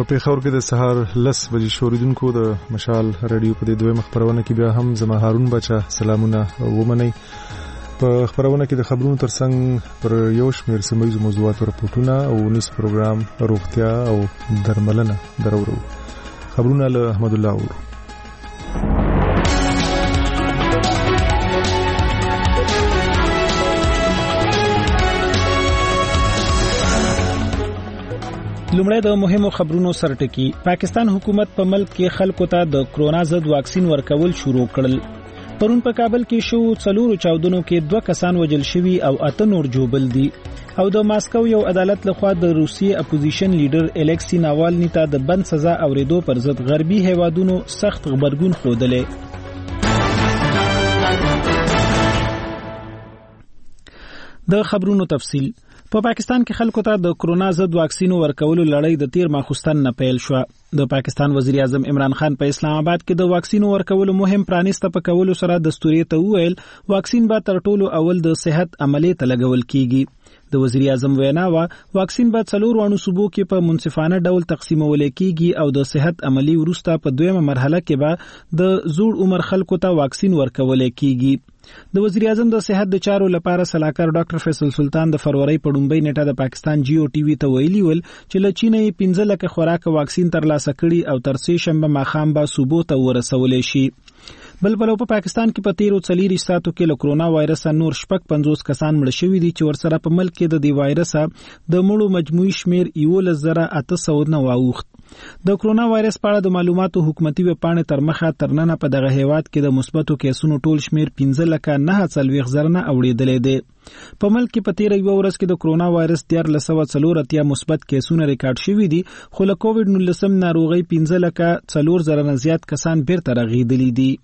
په پیښور کې د سهار 10 بجې شوریدونکو د مشال رادیو په دویمه خبرونه کې بیا هم زما هارون بچا سلامونه ومنئ. په خبرونه کې د خبرونو ترڅنګ پر یو شمېر سیمه ییزو موضوعاتو راپورټونه او نس پروګرام روغتیا او درملنه درورو. خبرونه له احمد الله اور. لومړی د مهمو خبرونو سرټکی. پاکستان حکومت په ملک کې خلکو ته د کرونا ضد واکسین ورکول شروع کړل. پرون په کابل کې شو 4 چاودنو کې 2 کسان وژل شوي او 8 نور جوبل دي. او د ماسکو یو عدالت لخوا د روسیې اپوزیشن لیډر الکسی ناوالنی ته د بند سزا اوریدو پر ضد غربي هیوادونو سخت خبرګون ښودلې. د خبرونو تفصیل. په پاکستان کې خلکو ته د کرونا ضد واکسینو ورکولو لړۍ د تیر ماخوستن نه پیل شو. د پاکستان وزیر اعظم عمران خان په اسلام آباد کې د واکسینو ورکولو مهم پرانیسته په کولو سره دستوري ته وویل واکسین به تر ټولو اول د صحت عملیه ته لګول کیږي. د وزیر اعظم وینا وا واکسین به 4 وانو صوبو کې په منصفانه ډول تقسیمول کیږي او د صحت عملی وروسته په دویمه مرحله کې به د زوړ عمر خلکو ته واکسین ورکول کیږي. د وزیر اعظم د صحت د چارو لپاره صلاحکار ډاکټر فیصل سلطان د فروری په ډومبۍ نیټه د پاکستان جیو ټي وي ته ویلي ول چې له چینې 15 لک خوراک واکسین ترلاسه کړي او تر سې شنبه ماخام به صوبو ته ورسول شي. بل په پاکستان کې په تیرو 4 ساعتو کې له کرونا وایرس نور 50 کسان مړ شوي دي چې ورسره په ملک کې د دې وایرس د مړو مجموعي شمیر 11809 واوښت. د کرونا وایرس په اړه د معلوماتو حکومتي وپاڼې تر مخه ترننه په دغه هیواد کې د مثبتو کیسونو ټول شمیر 15,940,000 اوریدلې دي. په ملک کې په تیر یو ورځ کې د کرونا وایرس 1340 مثبت کیسونه ریکارډ شوي دي، خو له کووډ 19 ناروغي 15,04,000 زیات کسان بیرته رغیدلي دي.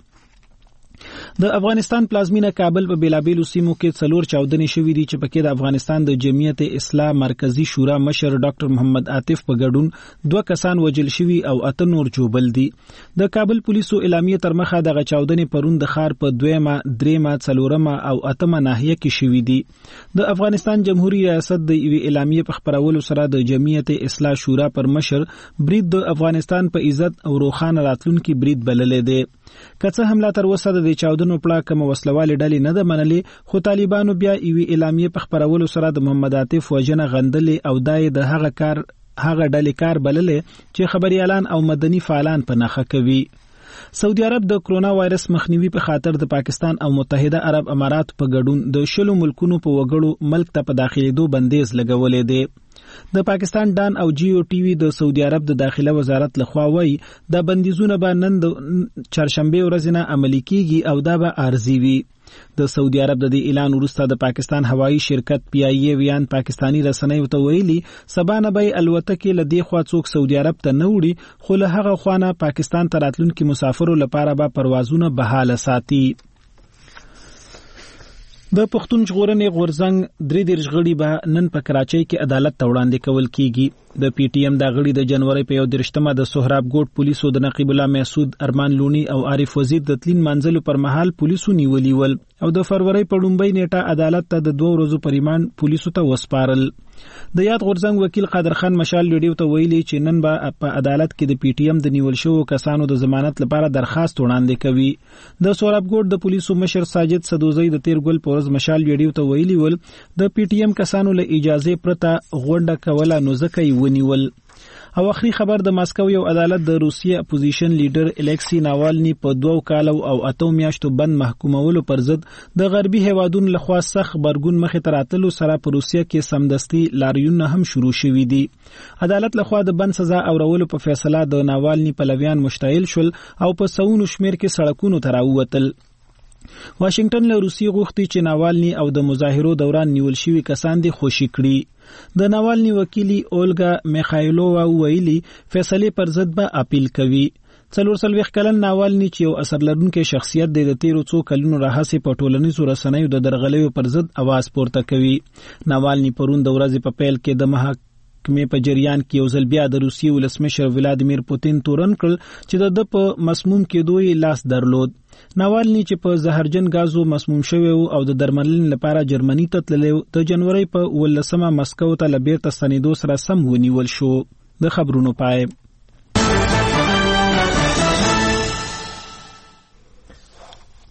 د افغانستان پلازمینه کابل په بیلابیلو سیمو کې 4 چاودنې شوې دي چې پکې د افغانستان د جمعیت اصلاح مرکزی شورا مشر ډاکټر محمد عاطف په ګډون 2 کسان وژل شوي او 8 نور جوبل دي. د کابل پولیسو اعلامیه تر مخه د چاودنې پرون د ښار په 2، 3، 4 او 8 ناحیه کې شوې دي. د افغانستان جمهوریت ریاست د ایوي اعلامیه په خبرولو سره د جمعیت اصلاح شورا پر مشر برید د افغانستان په عزت او روخانه راتلونکي برید بللې دي. کڅه حمله تر وسه د چاودنو پړه کوم وسلواله ډلې نه ده منلې، خو طالبانو بیا ایوي اعلامیه په خبرولو سره د محمد عاطف وژنه غندلې او دای د هغه ډلې کار بللې چې خبريالان او مدني فعالان په نخښه کوي. سعودي عرب د کرونا وایرس مخنیوي په خاطر د پاکستان او متحده عرب امارات په ګډون د 10 ملکونو په وګړو ملک ته په داخليدو بندیز لګولې دي. د پاکستان ډان او جیو ټي وي د سعودي عرب د داخله وزارت لخوا وایي د بندیزونه به نن د چهارشنبه ورځ نه عملي کیږي او دا به ارزي وي. د سعودي عرب د اعلان وروسته د پاکستان هوایی شرکت پی آی ای ویان پاکستانی رسنیو ته ویلي سبا نه به الوتکې له دې خوا څوک سعودي عرب ته نه وړي، خو له هغه خوانه پاکستان ته راتلونکي مسافرو لپاره به پروازونه بحاله ساتي. د پښتون ژغورنې غورځنګ 3 غړي به نن په کراچۍ کې عدالت ته وړاندې کول کیږي. د پی ټی ایم د غړي د جنوري په 31مه د سهراب ګوټ پولیسو د نقیب الله محسود، ارمان لونی او عارف وزیر د تلین منځلو پر مهال پولیسو نیولي ول او د فروری په ډومبۍ نیټه عدالت ته د 2 ورځو پر ریماند پولیسو ته وسپارل. د یاد غورځنګ وکیل قادر خان مشال ریډیو ته ویلي چې نن به په عدالت کې د پی ټی ایم د نیول شوو کسانو د ضمانت لپاره درخواست وړاندې کوي. د سهراب ګوټ د پولیسو مشر ساجد سدوزی د تیر ګل پورز مشال ریډیو ته ویلي ول د پی ټی ایم کسانو له اجازه پرته غونډه کوله نو ځکه یې ونیول. او اخري خبر د ماسکو یو عدالت د روسیې اپوزیشن لیډر الکسی ناوالنی په 2 کال او 8 میاشتو بند محکومولو پر ضد د غربي هیوادونو لخوا سخت برګون مخې ته راتلو سره په روسیه کې سمدستي لاریون هم شروع شوي دي. عدالت لخوا د بند سزا اورولو په فیصله د ناوالنی پلویان مشتعل شول او په سونو شمیر کې سړکونو ته راووتل. واشنگټن له روسیې غوښتي چې ناوالني او د مظاهرو دوران نیول شوي کسان دي خوشي کړي. د ناوالني وکیلی اولګا میخایلووا ویلي فیصله پر ضد به اپیل کوي. 44 کلن ناوالني چې یو اثر لرونکي شخصیت دی د تیرو څو کلونو راهیسې په ټولنیزو رسنیو د درغلیو پر ضد आवाज پورته کوي. ناوالني پرون د ورځې په پیل کې د محاکمې په جریان کې یو ځل بیا د روسیې ولسمشر ولادیمیر پوتین تورن کړ چې د په مسموم کېدو یې لاس درلود. ناوالني چې په زهرجن غازو مسموم شوی او د درملنې لپاره جرمني ته تللی د جنوري په 18مه مسکو ته لبیرته ستنېدو سره سم ونیول شو. د خبرونو پای.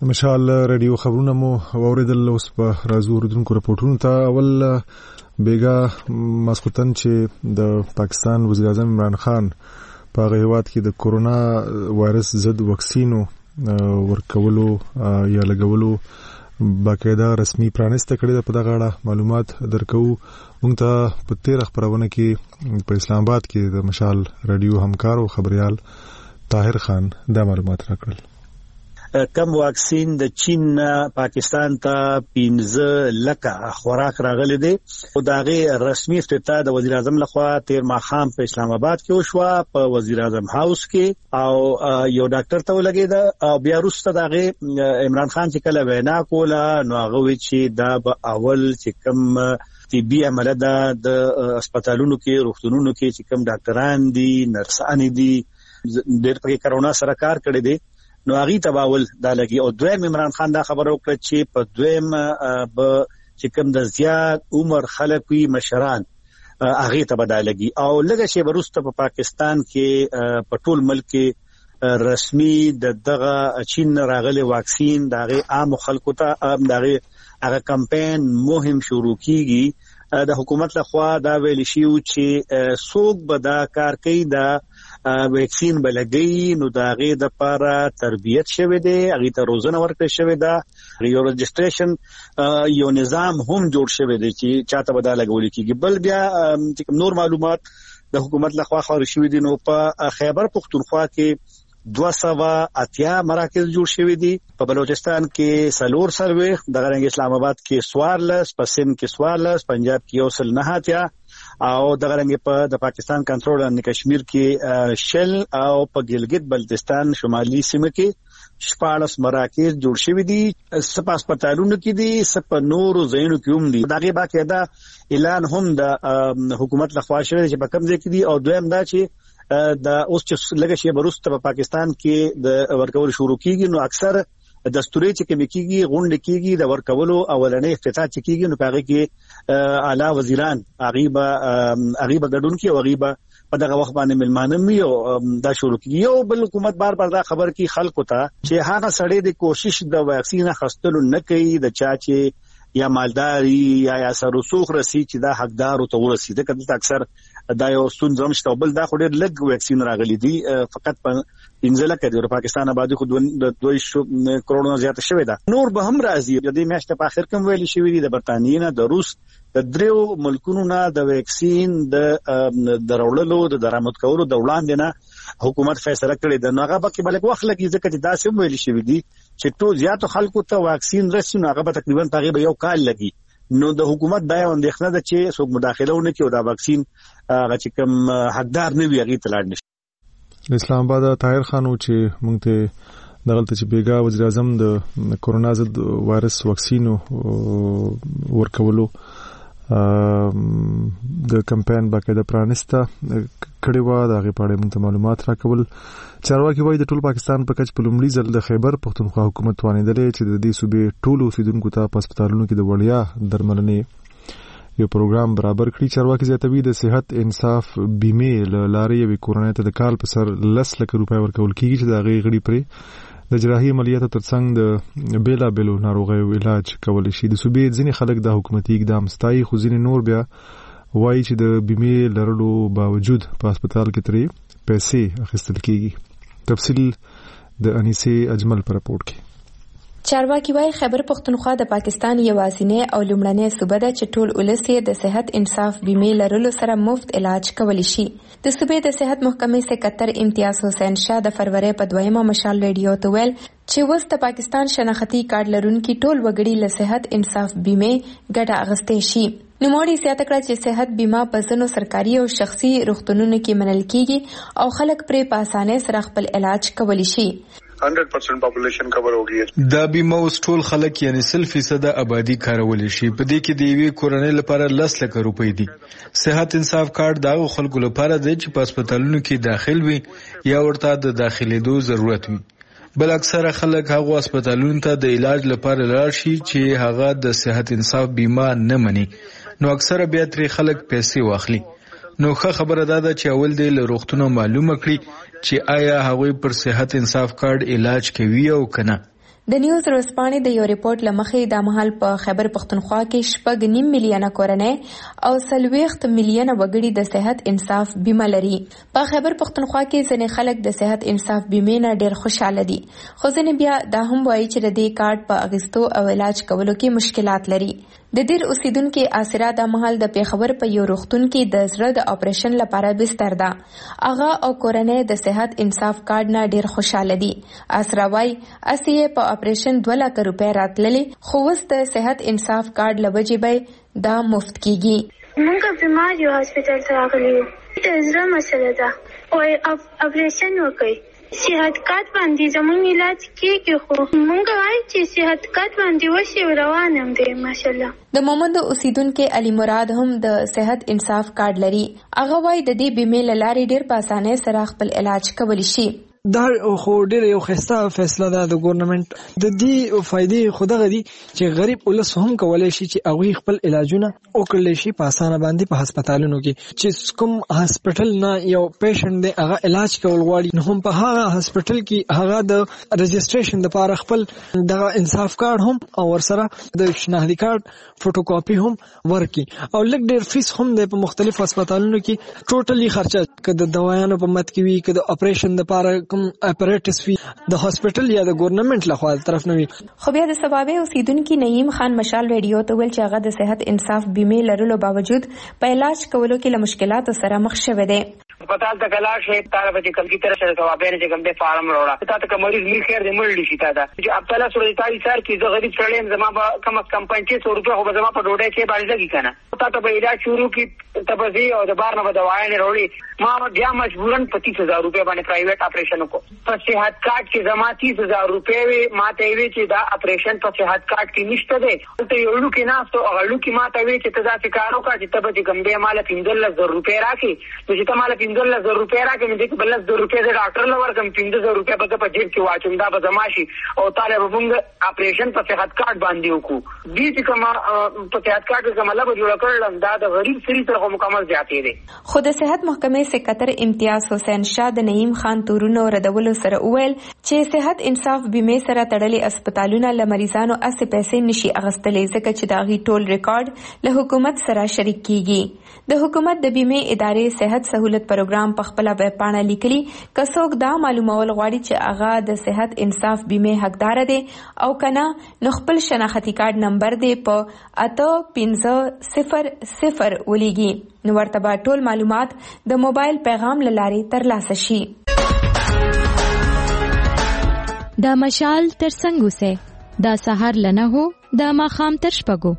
مشال رادیو خبرونه مو اوریدل اوس په راځو اوریدونکو رپورټونو ته. اول بیګا ماسختن چې د پاکستان وزیر اعظم عمران خان په هیواد کې د کورونا وایرس ضد واکسینو ورکولو یا لګولو باقاعده رسمي پرانیسته کړې ده. په دغه اړه معلومات درکو. موږ ته په تیر خبرونه کې په اسلام آباد کې د مشال رادیو همکار او خبريال طاهر خان دا معلومات راکړل. کم واکسین د چین پاکستان ته 15 لکه خوراک راغلي دي او داغه رسمي افتتاح د وزیر اعظم لخوا تیر ماخام په اسلام آباد کې وشو په وزیر اعظم هاوس کې او یو ډاکټر ته ولګید او بیا وروسته داغه عمران خان چې کله وینا کوله نو هغه وی چې دا به اول چې کم طبي عمله د هسپتالونو کې روغتونونو کې چې کم ډاکټران دي نرسان دي ډېر په کرونا سره کار کړی دي نو هغه تباول دا لګي. او دویم عمران خان دا خبر وکړه چې په دویم به چې کوم د زیات عمر خلک وي مشران هغه تبدا لګي او لږه شی ورسته په پاکستان کې په ټول ملک کې رسمي دغه چین راغلي واکسین دغه عام خلکو ته دغه کمپاین مهم شروع کیږي. د حکومت لخوا دا ویل شي چې څوک به دا کار کوي دا ویکسین بلګي نو داغه د لپاره تربیت شوه دی هغه ته روزنه ورکړل شوه دا یو رجسټریشن یو نظام هم جوړ شوه دی چې چاته بدل لګول کیږي. بل بیا چې نور معلومات د حکومت لخوا خبر شوه دي نو په خیبر پختونخوا کې 280 مراکز جوړ شوي دي. په بلوچستان کې سلور سروي د غرنګ اسلام آباد کې سوارلس په سند کې سوارلس پنجاب کې اوسل نهاتیا او د غرنګ په د پاکستان کنټرول ان کشمیر کې شل او په ګلګت بلتستان شمالي سیمه کې 14 مراکز جوړ شوي دي. سپ هسپتالونو کې دي سپ نور زینو کې هم دي. دغه باقاعده اعلان هم د حکومت لخوا شوی چې په کوم ځای کې دي او دویم دا چې دا اوس چې لږه شی بروسته په پاکستان کې د ورکول شروع کیږي نو اکثر دستوري چې کوم کیږي غونډه کیږي د ورکولو اولنې افتتاح چې کیږي نو هغه کې اعلی وزیران غیبه ګډون کې او غیبه په دغه وخت باندې ملمانه مي او دا شروع کیږي. یو بل حکومت بار دا خبر کی خلکو ته چې هغه سړی د کوشش د واکسین خستلو نه کوي د چا چې یا مالداري یا سروسوخ رسی چې دا حقدار او تورسي د کله اکثر دا یو ستونزه مشته. بل دا خو ډېر لږ واکسین راغلي دي فقط په 15 لکه د پاکستان آبادی خو 2 کروڑ نه زیات شوی دا. نور به هم راځي د دې میاشتې په اخر کې ویلي شوی دي د برتانیې نه د روس د دریو ملکونو نه د واکسین د دروللو د درآمد کولو د وړاندې نه حکومت فیصله کړې ده. نو هغه به کې بلک وخت لګي ځکه چې دا سم ویلي شوی دي چې ټول زیاتو خلکو ته واکسین رسي نو هغه به تقریبا تقریبا یو کال لګي. نو د حکومت دا یو اندېښنه ده چې څوک مداخله ونه کوي او دا واکسین هغه چې کوم حقدار نه وي هغه تلاړ نشي. اسلام آباد طاهر خان چې موږ ته دغلته چې بیګا وزیر اعظم د کورونا ضد وایرس واکسینو ورکولو د کمپاین باقاعده پرانیسته کړي و د هغه په اړه موږ ته معلومات راکول. چارواکي وایي د ټول پاکستان په کچ په لومړي ځل د خیبر پختونخوا حکومت توانیدلې چې د دې صوبې ټول اوسیدونکو ته په هسپتالونو کې د وړیا درملنې یو پروګرام برابر کړي. چارواکي زیاتوي د صحت انصاف بیمه لارې یوې کورنۍ ته د کال په سر 10 لک روپۍ ورکول کیږي چې د هغې غړي پرې د جراحي عملیاتو ترڅنګ د بیلابیلو ناروغیو علاج کولی شي. د صوبې ځینې خلک د حکومتي اقدام ستایي خو ځینې نور بیا وایي چې د بیمې لرلو باوجود په هسپتال کې ترې پیسې اخیستل کیږي. تفصیل د انیسه اجمل پر رپورټ کې. چارواکي وايي خیبر پختونخوا د پاکستان یوازینی او لومړنی صوبه ده چې ټول ولس یې د صحت انصاف بیمه لرلو سره مفت علاج کولی شي. د صوبې د صحت محکمې سکرټر امتیاز حسین شاه د فروری په 2 مشال ریډیو ته ویل چې وس د پاکستان شناختی کارت لرونکي ټول وګړي له صحت انصاف بیمه ګټه اخیستې شي. نوموړي زیاته کړه چې صحت بیمه په ځینو سرکاري او شخصي روغتونونو کې منل کیږي او خلک پرې په اسانۍ سره خپل علاج کولی شي. 100% پاپولیشن کور ہوگی. دا بیمه اوس ټول خلک یعنی 100% آبادی کارول شي. په دې کې د یوې کورنۍ لپاره 10 لک روپۍ دي. صحت انصاف کارت دا خلکو لپاره دی چې په هسپتالونو کې داخل وي یا ورته د داخليدو ضرورت وي. بل اکثره خلک هغه هسپتالونو ته د علاج لپاره لاړ شي چې هغه د صحت انصاف بیمه نه مني. نو اکثره بیا ترې خلک پیسې واخلي. نو ښه خبره ده چې اول د لروختونو معلومه کړي چې آیا هغوی پر صحت انصاف کارت علاج کوي او کنه. د نیوز ورځپاڼې د یو ریپورت لمخې د مهال په خیبر پختونخوا کې 6.9 میلیونه کورنۍ او 40 میلیونه وګړي د صحت انصاف بیمه لري. په خیبر پختونخوا کې ځینې خلک د صحت انصاف بیمې نه ډېر خوشاله دي، خو ځینې بیا دا هم وایي چې د دې کارت په اخیستو او علاج کولو کې مشکلات لري. د دیر اوسیدونکو اسرا د مهال د پیښور په یو روغتون کې د زړه د اپریشن لپاره بستر ده. اغا او کورنۍ د صحت انصاف کارت نه ډېر خوشاله دي. اسرا وايي اسیه په اپریشن 2 لک روپۍ راتللې، خو اوس د صحت انصاف کارت لوجې به دا مفت کیږي. موږ بیمار یو هسپتال ته راغلي یو، د زړه مسله ده او اپریشن وکړي. صحت کارت باندې زموږ علاج کیږي، خو موږ وایي چې صحت کارت باندې وشي روان هم دی ماشاءالله. د مومند اوسیدونکو علي مراد هم د صحت انصاف کارت لري. هغه وایي د دې بیمې له لارې ډېر په اسانۍ سره خپل علاج کولی شي. دا خو ډېر یو ښایسته فیصله ده د ګورنمنت. د دې فائدې خو دغه دي چې غریب ولس هم کولی شي چې هغوی خپل علاجونه وکړلی شي په اسانه باندې په هسپتالونو کې. چې کوم هسپتال نه یو پیشنټ دی هغه علاج کول غواړي، نو هم په هغه هسپتال کې هغه د رجسټریشن لپاره خپل دغه انصاف کارت هم او ورسره د شناختی کارت فوټوکاپي هم ورکړي. او لږ ډېر فیس هم دی په مختلفو هسپتالونو کې. ټوټلی خرچه که د دوايانو په مد کې وي، که د اپریشن لپاره اپریټس وی د هاسپټل یا د ګورنمنت لخوا طرف نه وي. خو بیا د سبابه اوسیدونکو نعیم خان مشال ریډیو ته ویل چې هغه د صحت انصاف بیمې لرلو باوجود په علاج کولو کې له مشکلاتو سره مخ شوی دی. अस्पताल तक इलाज है तारा बजे कल की तरह से सवाबे ने जगम दे फार्म रोड़ा ता तक मरीज मिल खैर दे मुल ली था जो अब तला सुरताई सर की जो गरीब चढ़े जमा कम से कम 2500 रुपए हो जमा पर डोडे के बारी लगी kana ता तब इलाज शुरू की तबजी और बार न दवाएं ने रोड़ी मां गया मजबूरन 25000 रुपए बने प्राइवेट ऑपरेशन को पर सेहत कार्ड की जमा 30000 रुपए माते वे कि दा ऑपरेशन पर सेहत कार्ड की निश्चित दे तो योलू की ना तो अगलू की माते वे कि तदा से कारो का जितब गंबे माला 15000 रुपए राखी तो जितना माला 15000 रुपए राखी में देखो 12000 रुपए से डॉक्टर लवर कम 15000 रुपए बद पर जेब की वाचुंदा बदमाशी और ताले बबुंग ऑपरेशन पर सेहत कार्ड बांधियो को बीच कमा पर सेहत कार्ड का मतलब जोड़ कर अंदाज गरीब सरी तरह मुकम्मल जाती है. خود صحت محکمې سکرټر امتیاز حسین شاه د نعیم خان تورونو ردولو سره وویل چې صحت انصاف بیمې سره تړلې اسپیټالونه له مریضانو اسې پیسې نشي اغستلې ځکه چې دا غي ټول ریکارډ له حکومت سره شریک کیږي. د حکومت د بیمې ادارې صحت سہولت پروګرام په خپل ویب پاڼه لیکلي کڅوګ دا معلومول غواړي چې هغه د صحت انصاف بیمې حقدار دي او کنه نو خپل شناختی کارت نمبر دی په 8500 ولېږي نو ورته به ټول معلومات د موبایل پیغام لارې ترلاسه شي. دا مشال تر څنګه سه دا سحر لنه هو دا ماخام تر شپګو.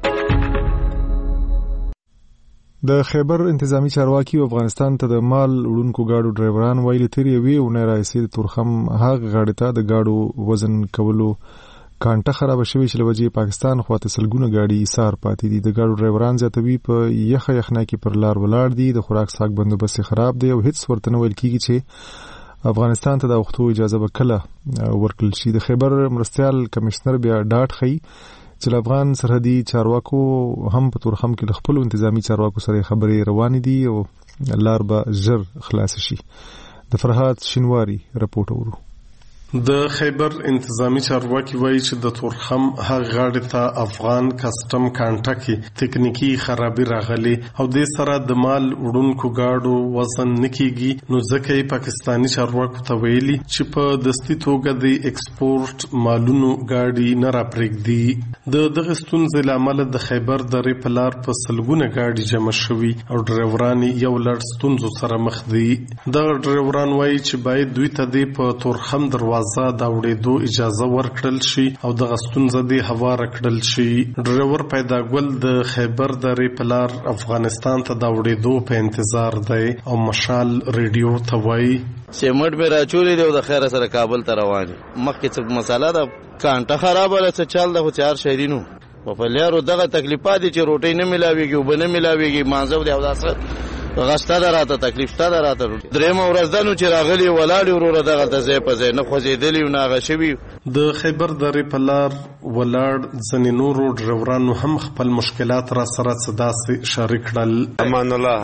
د خیبر انتظامی چارواکي افغانستان ته د مال وړونکو گاډو ډرایوران ویلي تیری وی او نه راځي تورخم هغه غاډه ته د گاډو وزن کولو کانټه خراب شوی چې لوجې پاکستان خواته سلګونه گاډي ایثار پاتې دي. د گاډو ډرایوران زیاتوي په یخنه کې پر لار ولاړ دي، د خوراک ساک بندوبست خراب دی او هیڅ ورته نه ویل کیږي چې افغانستان ته د وختو اجازه وکړه ورکړل شي. د خیبر مرستيال کمشنر بیا ډاټ خي چې افغان سرحدي چارواکو هم په تورخم کې خپل انتظامی چارواکو سره خبرې روان دي او لار به زر خلاص شي. د فرحات شینواری رپورټ ورو. د خیبر انتظامی چارواکي وایي چې د تورخم هغه غاړې ته افغان کسٹم کانټه کې تکنیکی خرابي راغلي او د سره د مال وړونکو گاډو وزن نکېږي، نو ځکه پاکستانی چارواکو ته ویلي چې په دستي توګه د ایکسپورت مالونو گاډي نه راپرېږدي. د دغه ستونزې لامل د خیبر درې په لار په سلګونه گاډي جمع شوي او ډرایوران یو لړ ستونزو سره مخ دي. دغه ډرایوران وایي چې باید دوی ته د په تورخم دروازه دا وړېدو اجازه ورکړل شي او د غستونزه دی هوار کړل شي. ډرایور پیدا ګل د خیبر درې په لار افغانستان ته دا وړېدو په انتظار دی او مشال ریډیو ته وایي سیمټ به راچولې دی او د خیر سره کابل ته روان مخکې څه مساله ده کانټه خرابه ده څه چل ده خو چار شهرینو په لارو دغه تکلیفات دي چې روټۍ نه ملاويږي او بنه ملاويږي مانځو دی او داسه غشته دراته تکلیف تا دراته درېم ورځ دنو چې راغلي ولاړ وروره دغه ته ځای په ځای نه خوځېدلی او نه غشوي. د خیبر درې په لار ولاړ ځینې نورو ډرایورانو هم خپل مشکلات را سره څه داسې شریک کړل. امان الله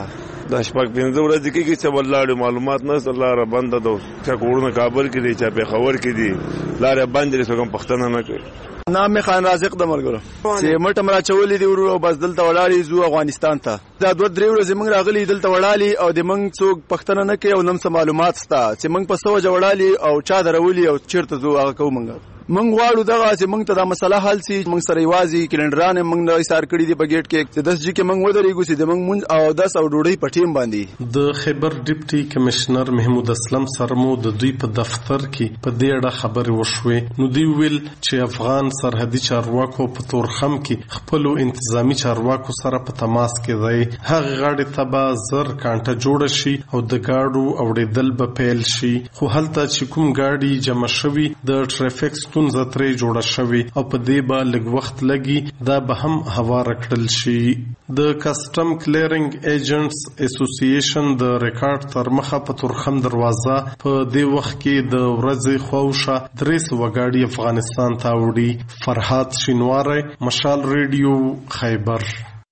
د شپږ 15 ورځې کې چې ولاړ معلومات نه لاره بنده ده چې کورونه کابل کې دي چې پیښور کې دي لاره بند لري څنګه پښتنه نه کوي. نام خان رازق د ملګرو چې مټ مرا چولې دی ورو بس دلته ولاړی زو افغانستان ته دا 2-3 ورځې موږ راغلي دلته ولاړی او د موږ څوک پښتنه نه کوي او نم څه معلومات ستا چې موږ په سوجه ولاړی او چا درولي او چیرته زو هغه کوم موږ غواړو دغه چې موږ ته دا مسله حل شي. موږ سره یوازې کلندران موږ نه ایثار کړی دی په گیټ کې چې 10 جی کې موږ ودرېږو چې موږ او 10 او ډوډۍ په ټیم باندې. د خیبر ډیپټي کمشنر محمود اسلم سرمو د دوی په دفتر کې په دې اړه خبرې وشوې. نو دی ویل چې افغان سرحدي چارواکو په تورخم کې خپل انتظامی چارواکو سره په تماس کې دی. هغه غاړې ته به زر کانټه جوړ شي او د گاډو اوړېدل به پیل شي. خو هلته چې کوم گاډي جمع شوي د ټرافیک ستونزه ترې جوړه شوې او په دې به لږ وخت لګي دا به هم هواره کړل شي. د کسټم کلیرینګ ایجنټس اسوسییشن د ریکارډ تر مخه په تورخم دروازه په دې وخت کې د ورځې خوښه 300 وګاړي افغانستان ته وړي. فرحات شینواری، مشال ریډیو، خیبر.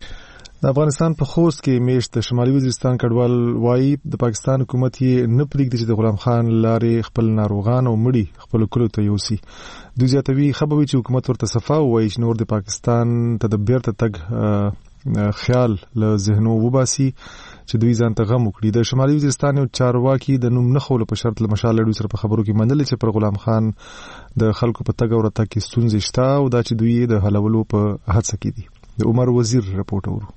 د افغانستان په خوست کې میشت د شمالي وزیرستان کډوال وایي د پاکستان حکومت یې نه پرېږدي چې د غلام خان لارې خپل ناروغان او مړي خپل کلو ته یوسي. دوی زیاتوي خبروي چې حکومت ورته صفا وایي چې نور د پاکستان ته د بیرته تګ خیال له ذهنو وباسي چې دوی ځان ته غم وکړي. د شمالي وزیرستان یو چارواکي د نوم نه خولو په شرط له مشال لړو سره په خبرو کې منل چې پر غلام خان د خلکو په تګ او راتګ کې ستونزې شته او دا چې دوی د حلولو په هڅه کې دي. د عمر وزیر رپورټ اورو.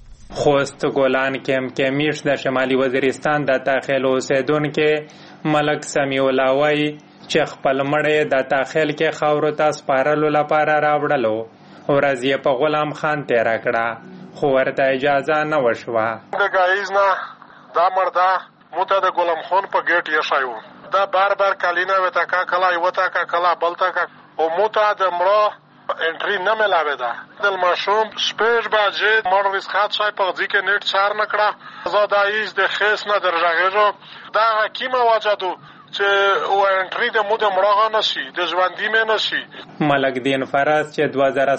خوست گولان کیم کې میش د شمالي وزیرستان د داخل اوسیدونکو ملک سمیع الله وایي چې خپل مړی د داخل کې خاورو ته سپارلو لپاره راوړلو ورځ یې په غلام خان تیره کړه خو ورته اجازه نه وشوه. د ګایز نه دا مرده موته د غلام خان په ګیټ یې شایو دا بار کالینه وتا کا کلا یوتا کا کلا بلتا کا او موته د مړو انټری نه ملاوي دا د ماشوم سپیش باجه مرویس خاط شای په ځکه کې نیټ 4 نکړه زادایز د خیس نه درځغېرو دا حکیمه واجدو چې او انټری د مو د مړغه نشي د ژوندۍ مې نشي. ملک دین فراز چې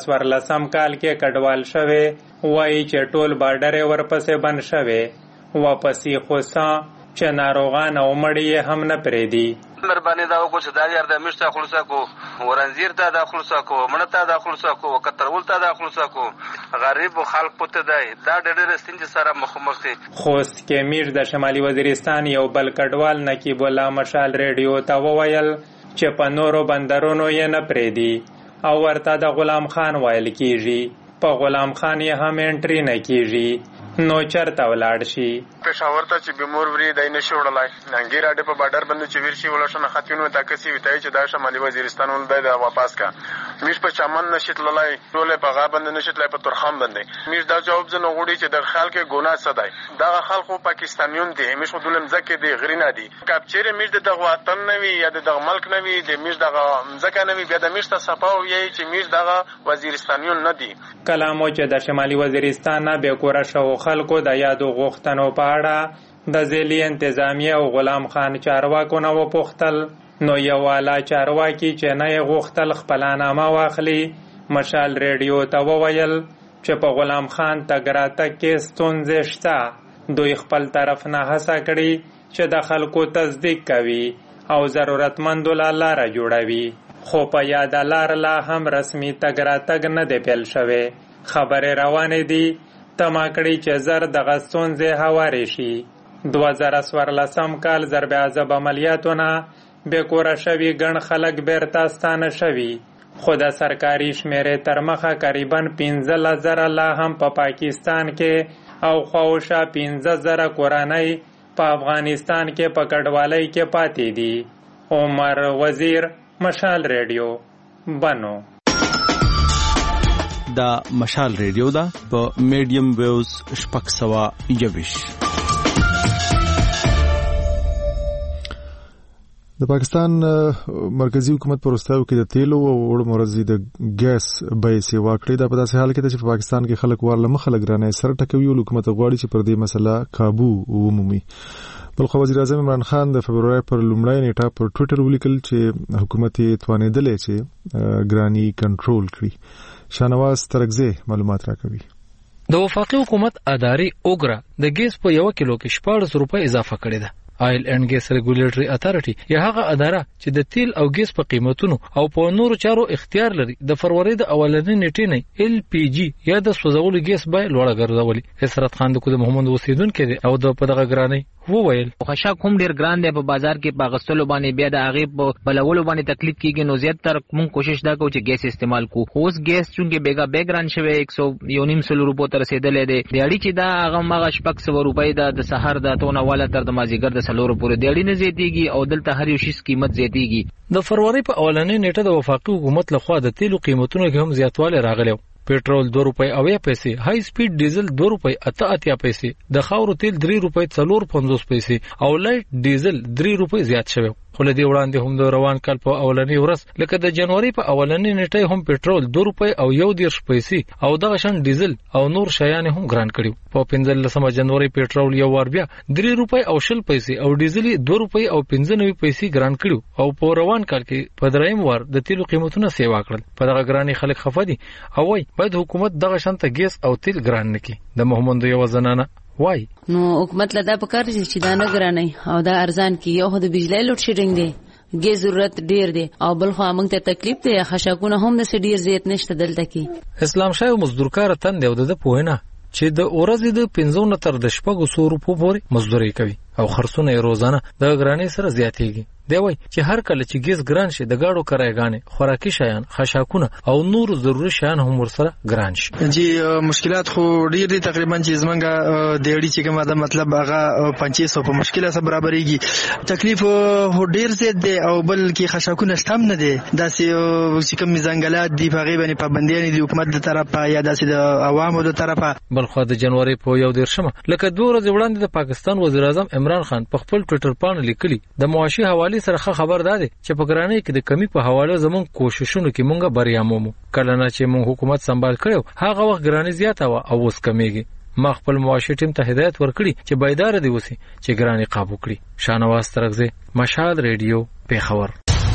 2014 کال کې کډوال شوه وایي چې ټول بارډر ورپسې بند شوه واپسې خوستا چې ناروغان او مړی هم نه پریدي. مهرباني دا وکړه چې دا یار د مشته خلاصه کو ورنځیر ته دا خلاصه کو مړه ته دا خلاصه کو کترول ته دا خلاصه کو غریب خلک پته دی دا ډېر ستونزې سره مخامخ دي. خوست کې میر د شمالي وزیرستان یو بل کډوال نقیب الله مشال ریډیو ته وویل چې په نورو بندرونو یې نه پریدي او ورته د غلام خان ویل کیږي په غلام خان یې هم انټری نه کیږي نو چرته ولاړ شي. پېښور ته چې بیمور وری دای نشي وړلای ننګیر اډه په بارډر باندې چې ورشي ولښنه خاتونو تاکسي وتای چې دا شمالي وزیرستان ولدای دا واپس کا میش په چمن نشیت لای ټول په غابند نشیت لای په ترخم باندې میش دا جواب زنه غوړي چې د خلک ګناه صدای دا خلکو پاکستانیون دي میش خودلم ځکه دي غرینا دي کاپچره میش د وطن نوي یا د ملک نوي د میش د ځکه نوي بیا د میش ته صفاو یی چې میش د وزیرستانیون نه دي. کلامو چې د شمالي وزیرستان نه به کور شو خلکو د یادو غوښتنو په اړه د ځلي انتظامیه او غلام خان چارواکو نه وپوښتل نو یو والا چارواکي چې نه غوښتل خپل نامه واخلي مشال ریډیو ته وویل چې په غلام خان تګراته کې ستونزې شته دوی خپل طرف نه هڅه کړي چې د خلکو تصدیق کوي او ضرورتمندو لاره جوړوي خو په یاد لار لا هم رسمي تګراتګ نه دی پیل شوی. خبرې روانې دي تما کړي چې زر د غستونځې هوارې شي. 2014 کال ضرب عذاب عملیاتونه به کور شوی ګڼ خلک بیرته ستانه شوی خو د سرکاري شمیرې تر مخه تقریبا 15000 لا هم په پاکستان کې او خواوشا 15000 کورنۍ په افغانستان کې په کډوالۍ کې پاتې دي. عمر وزیر، مشال ریډیو، بنو. دا مشال ریډیو دا په میډیم ویوز 621. د پاکستان مرکزی حکومت پر استاو کې د تیلو او وړ مرزي د ګیس بیې سیوا کړې دا په داسې حال کې چې په پاکستان کې خلک ورله مخه لګرانه سره ټکوي او حکومت غواړي چې پر دې مسله काबू ومومي. بلخو وزیر اعظم عمران خان د فبرवरी پر لومړۍ نیټه پر ټوئیټر ولیکل چې حکومت یې توانېدلې چې ګرانی کنټرول کړي. شانواز ترکزی معلومات راکوي. د وفاقي حکومت ادارې اوګرا د ګیس په 1 کیلو کې 14 روپۍ اضافه کړې ده. آیل اینڈ ګیس ریګولیټری اتارټي یا هغه اداره چې د تیل او ګیس په قیمتونو او په نورو چارو اختیار لري د فروری د اولنۍ نیټې نه ال پی جی یا د سوځولو ګیس بای لوړه ګرځولي. حسرت خان د کوم محمد اوسیدونکو دی او د په دغه ګرانۍ وویل خشاک هم ډیر ګران دی په بازار کې په غستلو باندې بیا د هغه په بلولو باندې تکلیف کیږي نو زیات تر مون کوشش دا کوو چې ګیس استعمال کو. اوس ګیس چونګې بیګا بیګران شوی 100 روپو تر رسیدلې دی. دیاړي چې دا هغه مغه 600 روپۍ د سحر د تونه والا تر د مازیګر د 100 پورې دیاړي نه زیاتیږي او دلته هر یو شی قیمت زیاتیږي. د فروری په اولنۍ نیټه د وفاقي حکومت لخوا د تیلو قیمتونو کې هم زیاتوالی راغلی. पेट्रोल 2 रुपए 80 पैसे, हाई स्पीड डीजल 2 रुपए 88 पैसे, د خاورو تیل 3 रुपए 450 पैसे او لایټ ډیزل 3 रुपए زیات شوی. خو لدی وړاندې هم د روان کال په اولنۍ ورځ لکه د جنوري په اولنۍ نیټه هم पेट्रोल 2 रुपए او 1.10 پیسې او دغه شان ډیزل او نور شیان هم ګران کړیو. په 15 جنوري पेट्रोल یو ور بیا 3 रुपए او 0 پیسې او ډیزل 2 रुपए او 95 پیسې ګران کړیو او په روان کال کې په دریم ور د تیلو قیمتونه سیوا کړل. په دغه ګرانی خلک خفه دي او وای باید حکومت دغه شان ته ګیس او تیل ګران نکي. د محمد یو زنانه وای نو حکومت لدا په کار چې دا نه ګرانای او دا ارزان کی یو د بجلی لوډ شیډینګ دی ګیس ضرورت ډیر دی او بل خو موږ ته تکلیف دی خشاکونه هم د سډیر زیات نشته دلته کې. اسلام شاه مزدورکار تن دی د پوهنه چې د اورزې د 15 تر د 100 روپو پورې مزدوري کوي او خرڅونه یې روزانه د ګرانی سره زیاتېږي. دی وای چې هر کله چې ګیس ګران شي د گاډو کرایګانې خوراکي شیان خشاکونه او نور ضروري شیان هم ورسره ګران شي. جی مشکلات خو ډیر دي تقریبا چې زمونږه د اړي چې کومه د مطلب هغه 500 په مشکله سره برابرېږي. تکلیف هو ډیر زیات دی او بل کې خشاکونه شتم نه دي داسې چې کوم ځنګلات دي په غیبه نه پابندیان دي حکومت د طرفه یا داسې د عوامو د طرفه. بل خو د جنوري په 1 لکه 2 ورځې وړاندې د پاکستان وزیر اعظم عمران خان په خپل ټوئیټر باندې لیکلي د معاشي حواله سره خبر ده چې په ګرانۍ کې د کمی په حواله زمون کوششونو کې مونږه بریا مومو. کله نه چې مونږ حکومت سمبال کړو هغه وخت ګرانۍ زیاته و او اوس کمیږي. ما خپل معاشي ټیم ته هدایت ورکړي چې بایدار دي وسی چې ګرانۍ قابو کړي. شانواز ترغزه مشال ریډیو پیښور.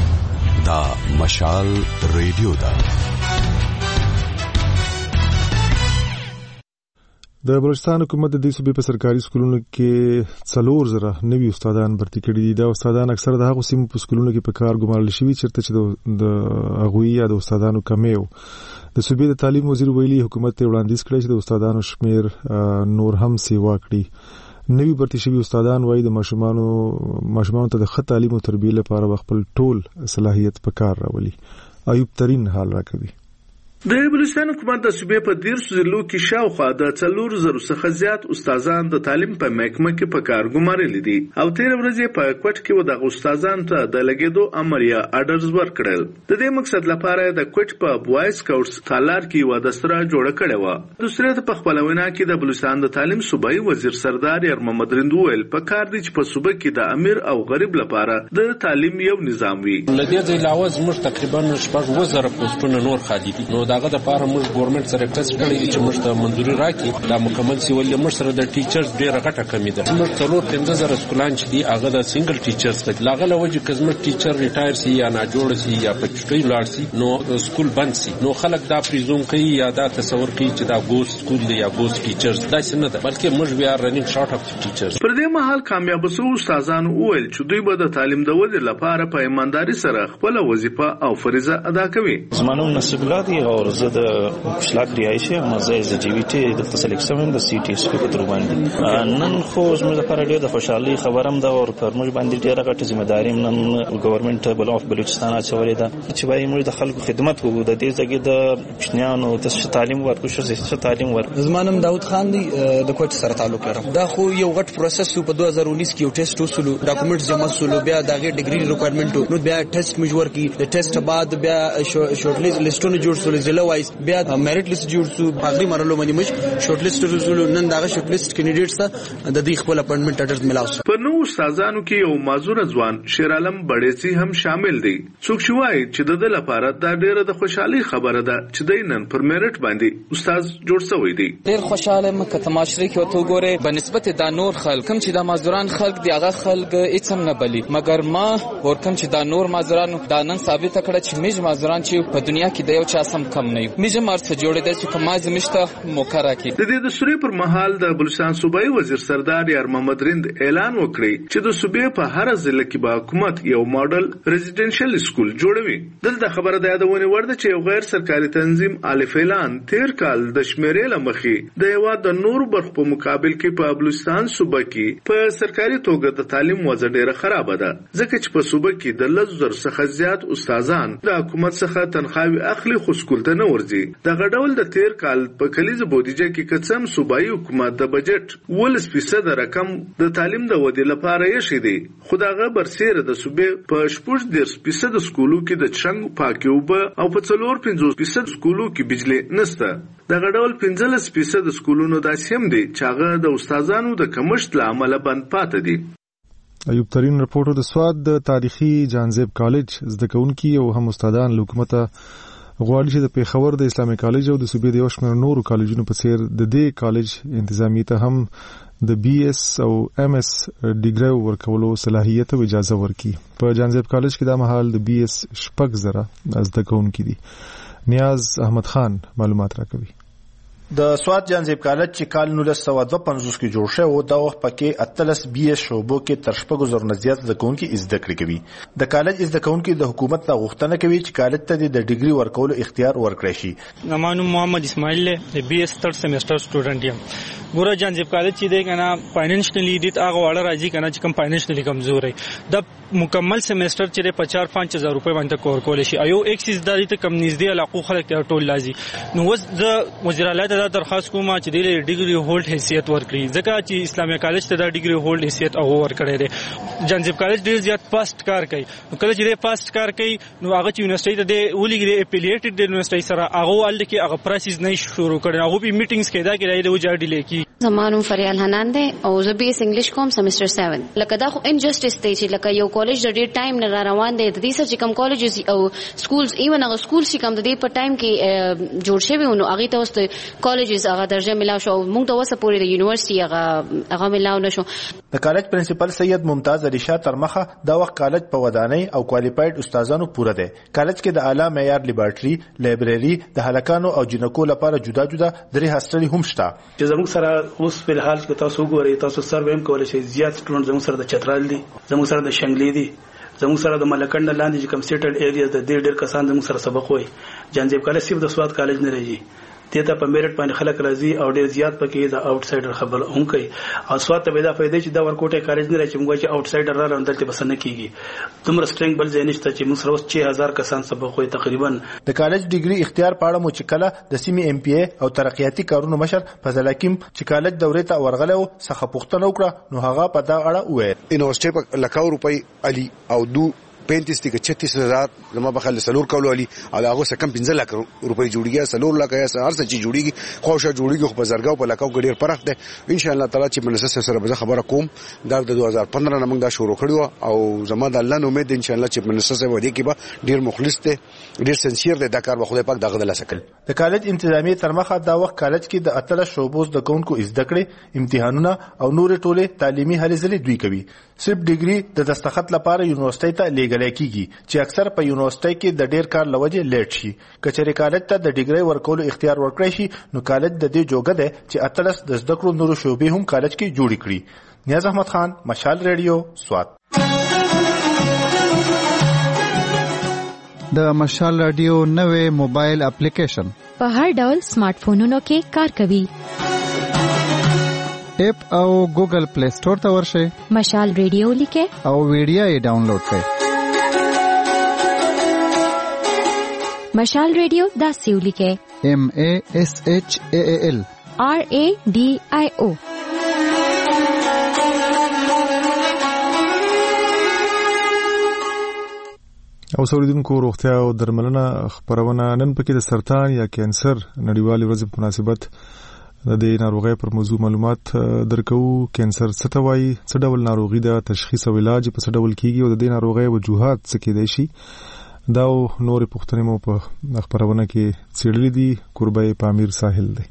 دا مشال ریډیو دا د بلوچستان حکومت د دې صوبې په سرکاري سکولونو کې 4,000 نوي استادان برتي کړي دي. دا استادان اکثره د هغو سیمو په سکولونو کې په کار ګمارل شوي چیرته چې د اغوی یا د استادانو کمی و. د صوبې د تعلیم وزیر ویلي حکومت ته وړاندیز کړی چې د استادانو شمیر نور هم سیوا کړي. نوي برتي شوي استادان وایي د ماشومانو ته د ښه تعلیم او تربیې لپاره خپل ټول صلاحیت په کار راولي. ایوب ترین حال راکوي. د بلوچستان حکومت د صوبې په 13 ضلعو کې شاوخوا د 4,000 څخه زیات استادان د تعلیم په محکمه کې په کار ګمارل دي او 13 ورځې په کوټ کې و د استادانو ته د لګیدو امر یا اډرز ورکړل. د دې مقصد لپاره د کوټ په بوایز سکاوټس تالار کې و د سره جوړه کړې و. د سره په خپلوینا کې د بلوچستان د تعلیم صوبایي وزیر سردار یار محمد رندویل په کار دي چې په صوبه کې د امیر او غریب لپاره د تعلیم یو نظام وي. لدې علاوه زموږ تقریبا 6,000 پوسټونه نور خالي دي. نو داغه د لپاره موږ ګورنمنت سره ټیسټ کړی چې موږ ته منځوري راکړي دا مکمل سی ولې موږ سره د ټیچرز ډیره غټه کمی ده. موږ 15,000 سکولان چې دي هغه د سنگل ټیچرز ته لاغله وجه کزمت ټیچر ریټایر سی یا نه جوړ سی یا په چټي لاړ سی نو سکول بند سی نو خلک دا پریزوم کوي یا دا تصور کوي چې دا ګوست سکول دی یا ګوست ټیچرز دا څه نه ده بلکې موږ بیا رننګ شارټ اف ټیچرز. پر دې مهال کامیاب شو استادانو وویل چې دوی به د تعلیم د ودې لپاره په ایمانداري سره خپل وظیفه او فریضه ادا کوي. زمانو نصیب لادي او زه د شلاک ریایشه مزه ز جی وی ټی د تسلیکسم د سی ټی اس په تر باندې نن خو زموږ لپاره ډېر د خوشحالي خبرم ده او پر موږ باندې ډېر غټه ځمېداري نن ګورنمنت بلوف بلوچستان اچولې ده چې وایي موږ د خلکو خدمت کوو د دې ځای د پښتنیانو د تعلیم ورکو شو تعلیم ورکو. زمانم داود خان دی د کوټ سره تعلق لرم. دا خو یو غټ پروسس په 2019 کې یو ټیسټ وسلو ډاکومنټس جمع سولو بیا دغه ډیګري ریکوایرمنټ نو بیا ټیسټ مجور کی د ټیسټ بعد بیا شورټ لیسټونه جوړ سول ضلع وایز بیا میرټ لیست جوړ سو په اخري مرحله باندې مش شورټ لیست رسول نن دغه شورټ لیست کینډیډیټس ته د دې خپل اپاینټمنټ اډرز ملاو شو. په نو استادانو کې یو معذور ځوان شیر عالم بړېسي هم شامل دي. څوک شوای چې د دې لپاره دا ډېره د خوشحالي خبره ده چې د نن پر میرټ باندې استاد جوړ شوی دی. ډېر خوشاله مکه تماشري کې وته ګوره بنسبت دا نور خلک کم چې دا مزدوران خلک دی هغه خلک هیڅ هم نه بلی مګر ما ور کم چې دا نور مزدوران دا نن ثابت کړه چې میج مزدوران چې په دنیا کې د یو چا سم کم نه یو میجه مارڅ جوړېدل چې کومه زمشته موکره کی د دې د سوري پر مهال د بلوچستان صوبایي وزیر سردار یار محمد رند اعلان وکړي چې د صوبې په هر ضلع کې به حکومت یو ماډل ریزیډنشل سکول جوړوي. دلته خبره د یادونه ورده چې یو غیر سرکاري تنظیم الف اعلان تیر کال د شمیرې لمخې د یو د نور برخو په مقابل کې په بلوچستان صوبه کې په سرکاري توګه د تعلیم وضع ډیره خراب ده، ځکه چې په صوبه کې د 100,000 څخه زیات استادان د حکومت څخه تنخواهي اخلي خو سکول ته نه ورځي. دغه ډول د تیر کال په کلیزه بودیجه کې کڅم صوبایي حکومت د بجټ 10% رقم د تعلیم د ودې لپاره یې شیدي، خو دغه برسېره د صوبې په 14% سکولو کې د څنګه پاکي اوبه او په 4.5% سکولو کې بجلی نشته. دغه ډول 15% سکولونو داسې هم دي چې هغه د استادانو د کمښت له امله بند پاتې دي. ایوب ترین رپورټر د سواد د تاریخي جانزیب کالج زده کوونکي او هم استادان حکومت غواړي چې د پیښور د اسلامي کالج او د صوبې د یو شمېر نورو کالجونو په څیر د دې کالج انتظامیه ته هم د بي اس او ام اس ډیګري ورکولو صلاحیت او اجازه ورکړي. په جانزیب کالج کې د مهال د بي اس 6,000 زده کوونکي دي. نیاز احمد خان معلومات راکوي. د سواد جانزیب کالج چې کال 1952 کې جوړ شو د وخت پکې 18 بي اس شعبو کې تر 4,000 نه زیات زده کوونکي زده کړې کوي. د کالج زده کوونکي د حکومت ته غوښتنه کوي چې کالج ته د ډیګري ورکولو اختیار ورکړي شي. نامانو محمد اسماعیل له بي اس 3rd سیمستر سټوډنټ یم. ګوره جانزیب کالج چې دی کنه فاینانشلی ډیټ هغه وړه راځي کنه چې کم فاینانشلی کمزور وي د مکمل سیمستر چې په 4-5,000 روپے باندې کور کول شي. ایو ایکسیس د دې ته کم نږدې علاقو خلک ته ټول لازم نو د وزیر اعلی ته درخواست کوم چې د ډیګري هولډ حیثیت ورکړي ځکه چې اسلامي کالج ته د ډیګري هولډ حیثیت هغه ورکړي دي. جانزیب کالج ډیر زیات فاست کار کوي نو کله چې فاست کار کوي نو هغه چې یونیورسيټي ته د ولګي اپیلیټډ د یونیورسيټي سره هغه ال کې هغه پروسس نه شروع کړي هغه په میټینګز کې دا کې د وجه ډیلی کی. زمانو فریال حنان ده او زه بي اس انګلیش کوم سیمستر 7. لکه دا خو انجسټس دی چې لکه یو کالج د ډیر ټایم نه روان دی د دې سره چې کوم کالجز او سکولز ایون هغه سکول چې کوم د دې په ټایم کې جوړ شوی نو هغه ته وسته کالجز هغه درجه ملاو شو موږ ته وسه پورې د یونیورسيټي هغه ملاو نشو. د کالج پرنسپل سید ممتاز علی شاه تر مخه دا وخت کالج په ودانۍ او کوالیفاید استادانو پوره دی. کالج کې د اعلی معیار لیبارټری لایبرری د هلکانو او جنکو لپاره جدا جدا درې هاستلې هم شته. چې زموږ سره اوس په حال کې تاسو وګورئ تاسو سره هم کولای شئ زیات سټوډنټ زموږ سره د چترال دي زموږ سره د شنګلې دي زموږ سره د ملکند لاندې چې کوم سیټل ایریا د ډېر کسان زموږ سره سبق وایي. جانزیب کالج صرف د سواد کالج نه راځي ته په میرټ باندې خلک راځي او ډېر زیات پکې د آوټسایډر خبر هم کوي او سواد ته پیدا فائدې چې دا ورکوټه کالج نه راځي موږ چې آوټسایډر را لاندې بس نه کیږي دومره سترنګ بل ځای نشته چې موږ سره 6000 کسان سبق وایي تقریبا. د کالج ډیګري اختیار پاړه مو چې کله د سیمې ام پی ای او ترقیاتي کارونو مشر فضل حکیم چې کالج دورې ته ورغله او څخه پوښتنه وکړه نو هغه په دا اړه وویل یونیورسيټي په لکاو روپۍ علي او دو 35,36,000 لما بخل سلور کولو علي او هغه څخه کم 15 لک روپۍ جوړیږي سلور لک یا هر څه چې جوړیږي خوشا جوړیږي خو بازارګاو په لکاو ګډیر پرخ ده. ان شاء الله تعالی چې منسس سره به خبره کوم دا د 2015 نه موږ دا شروع کړو او زما د الله نو امید ان شاء الله چې منسس ودی کې به ډیر مخلص ته ډیر سنسیر ده دا کار به خدای پاک دغه د لاسکل. د کالج انتظامی تر مخه دا وخت کالج کې د اتل شوبوز د کونکو زده کړې امتحانونه او نور ټوله تعلیمي هلې ځلې دوی کوي. صرف ډیګري د دستخط لپاره یونیورسيټي ته لیږل کیږي چې اکثر په یونیورسيټي کې د ډیر کار لوجه لیټ شي. کچېری کالج ته د ډیګري ورکولو اختیار ورکړی شي نو کالج د دې جوګه ده چې اتلس د زده کړو نورو شوبې هم کالج کې جوړې کړي. نیاز احمد خان مشال ریډیو سواد. د مشال رادیو نوې موبایل اپلیکیشن په هر ډول سمارټ فونونو کې کار کوي. اپ او ګوګل پلی سٹور ته ورشئ مشال ریډیو لیکه او ویډیو یې ډاونلوډ کړئ. مشال ریډیو دا سیو لیکه MASHAAL RADIO. او سوریدونکو روغتیا او درملنه خبرونه نن پکې د سرطان یا کینسر نړیوالې ورځې په مناسبت د دې ناروغۍ پر موضوع معلومات درکو. کینسر څه ته وایي، څه ډول ناروغي ده، تشخیص او علاج په څه ډول کیږي او د دې ناروغۍ وجوهات څه کېدای شي، دا او نورې پوښتنې مو په خبرونه کې څېړلې دي. قربه پامیر ساحل دی.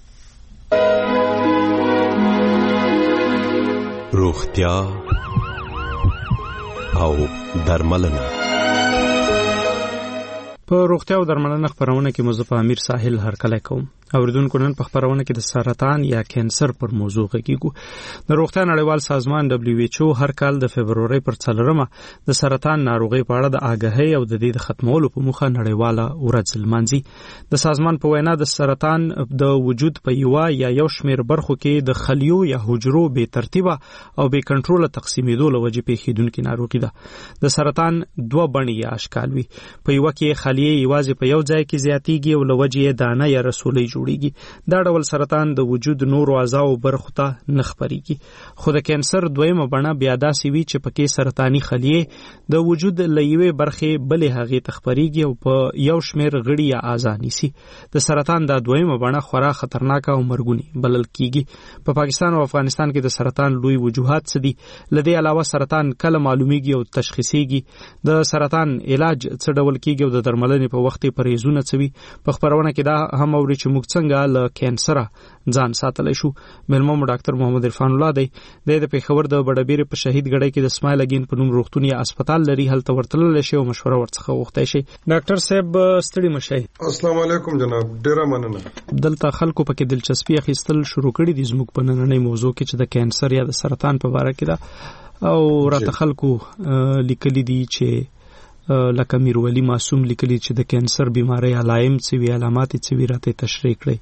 روغتیا او درملنه په روغتیا او درملنه خبرونه کې مصطفی امیر ساحل هرکلی کوم. اوریدونکو نن په خبرونه کې د سرطان یا کینسر پر موضوع غږیږو. د روغتیا نړیوال سازمان WHO هر کال د فبرورۍ پر 4مه د سرطان ناروغۍ په اړه د آګاهۍ او د دې د ختمولو په موخه نړیواله ورځ لمانځي. د سازمان په وینا د سرطان د وجود په یو شمېر برخو کې د خلیو یا حجرو بې ترتیبه او بې کنټروله تقسیمېدو له وجې پیښیدونکې ناروغي ده. د سرطان 2 بڼې یا اشکال وي. په یوه کې خلیې یوازې په یو ځای کې زیاتېږي او له وجې یې دانه یا رسولۍ جوړیږي. دا ډول سرطان د وجود نورو اعضاو برخو ته نه خپریږي. خو د کینسر 2مه بڼه بیا داسې وي چې پکې سرطاني خلیې د وجود له یوې برخې بلې هغې ته خپریږي او په یو شمېر غړي یا اعضا نیسي. د سرطان دا 2مه بڼه خورا خطرناکه او مرګونې بلل کیږي. په پاکستان او افغانستان کې د سرطان لوی وجوهات څه دي؟ له دې علاوه سرطان کله معلومیږي او تشخیصیږي؟ د سرطان علاج څه ډول کیږي او د درملنې په وخت کې پرهیزونه څه وي؟ په خبرونه کې دا هم اوري چې موږ څنګه له کینسره ځان ساتلی شو. مېلمه مو ډاکټر محمد عرفان الله دی. د پېښور د بډبیرې په شهید ګړی کې د اسماعیل اګین په نوم روغتون یا هسپتال لري. هلته ورتللی شي او مشوره ورڅخه غوښتی شي. ډاکټر صاحب ستړي مه شئ. السلام علیکم جناب، ډېره مننه. دلته خلکو پکې دلچسپي اخیستل شروع کړي دي زموږ په نننۍ موضوع کې چې د کینسر یا د سرطان په باره کې ده او راته خلکو لیکلي دي چې لکه میرولی معصوم لیکلي چې د کینسر بیماری علائم څه وي، علامات څه وي، راته تشریح کړئ.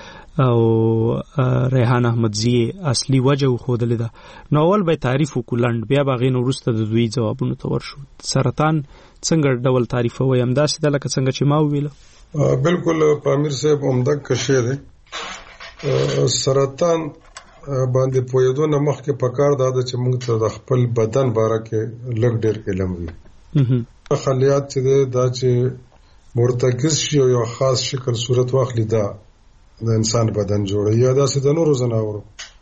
او ریحان احمدزی اصلي وجه وښودلې ده. نو اول به تعریف وکړو لنډ، بیا به هغې نه وروسته د دوی ځوابونو ته ورشو. سرطان څنګه ډول تعریفوئ؟ همداسې ده لکه څنګه چې ما وویله. بالکل پامیر صاحب عمده کشی دی. سرطان باندې پوهېدو نه مخکې پکار دا ده چې موږ ته د خپل بدن باره کې لږ ډېر علم وي. خلیات چې دی دا چې مرتکز شي او یو خاص شکل صورت واخلي، دا د انسان بدن جوړوي یا داسې د نورو ځناورو.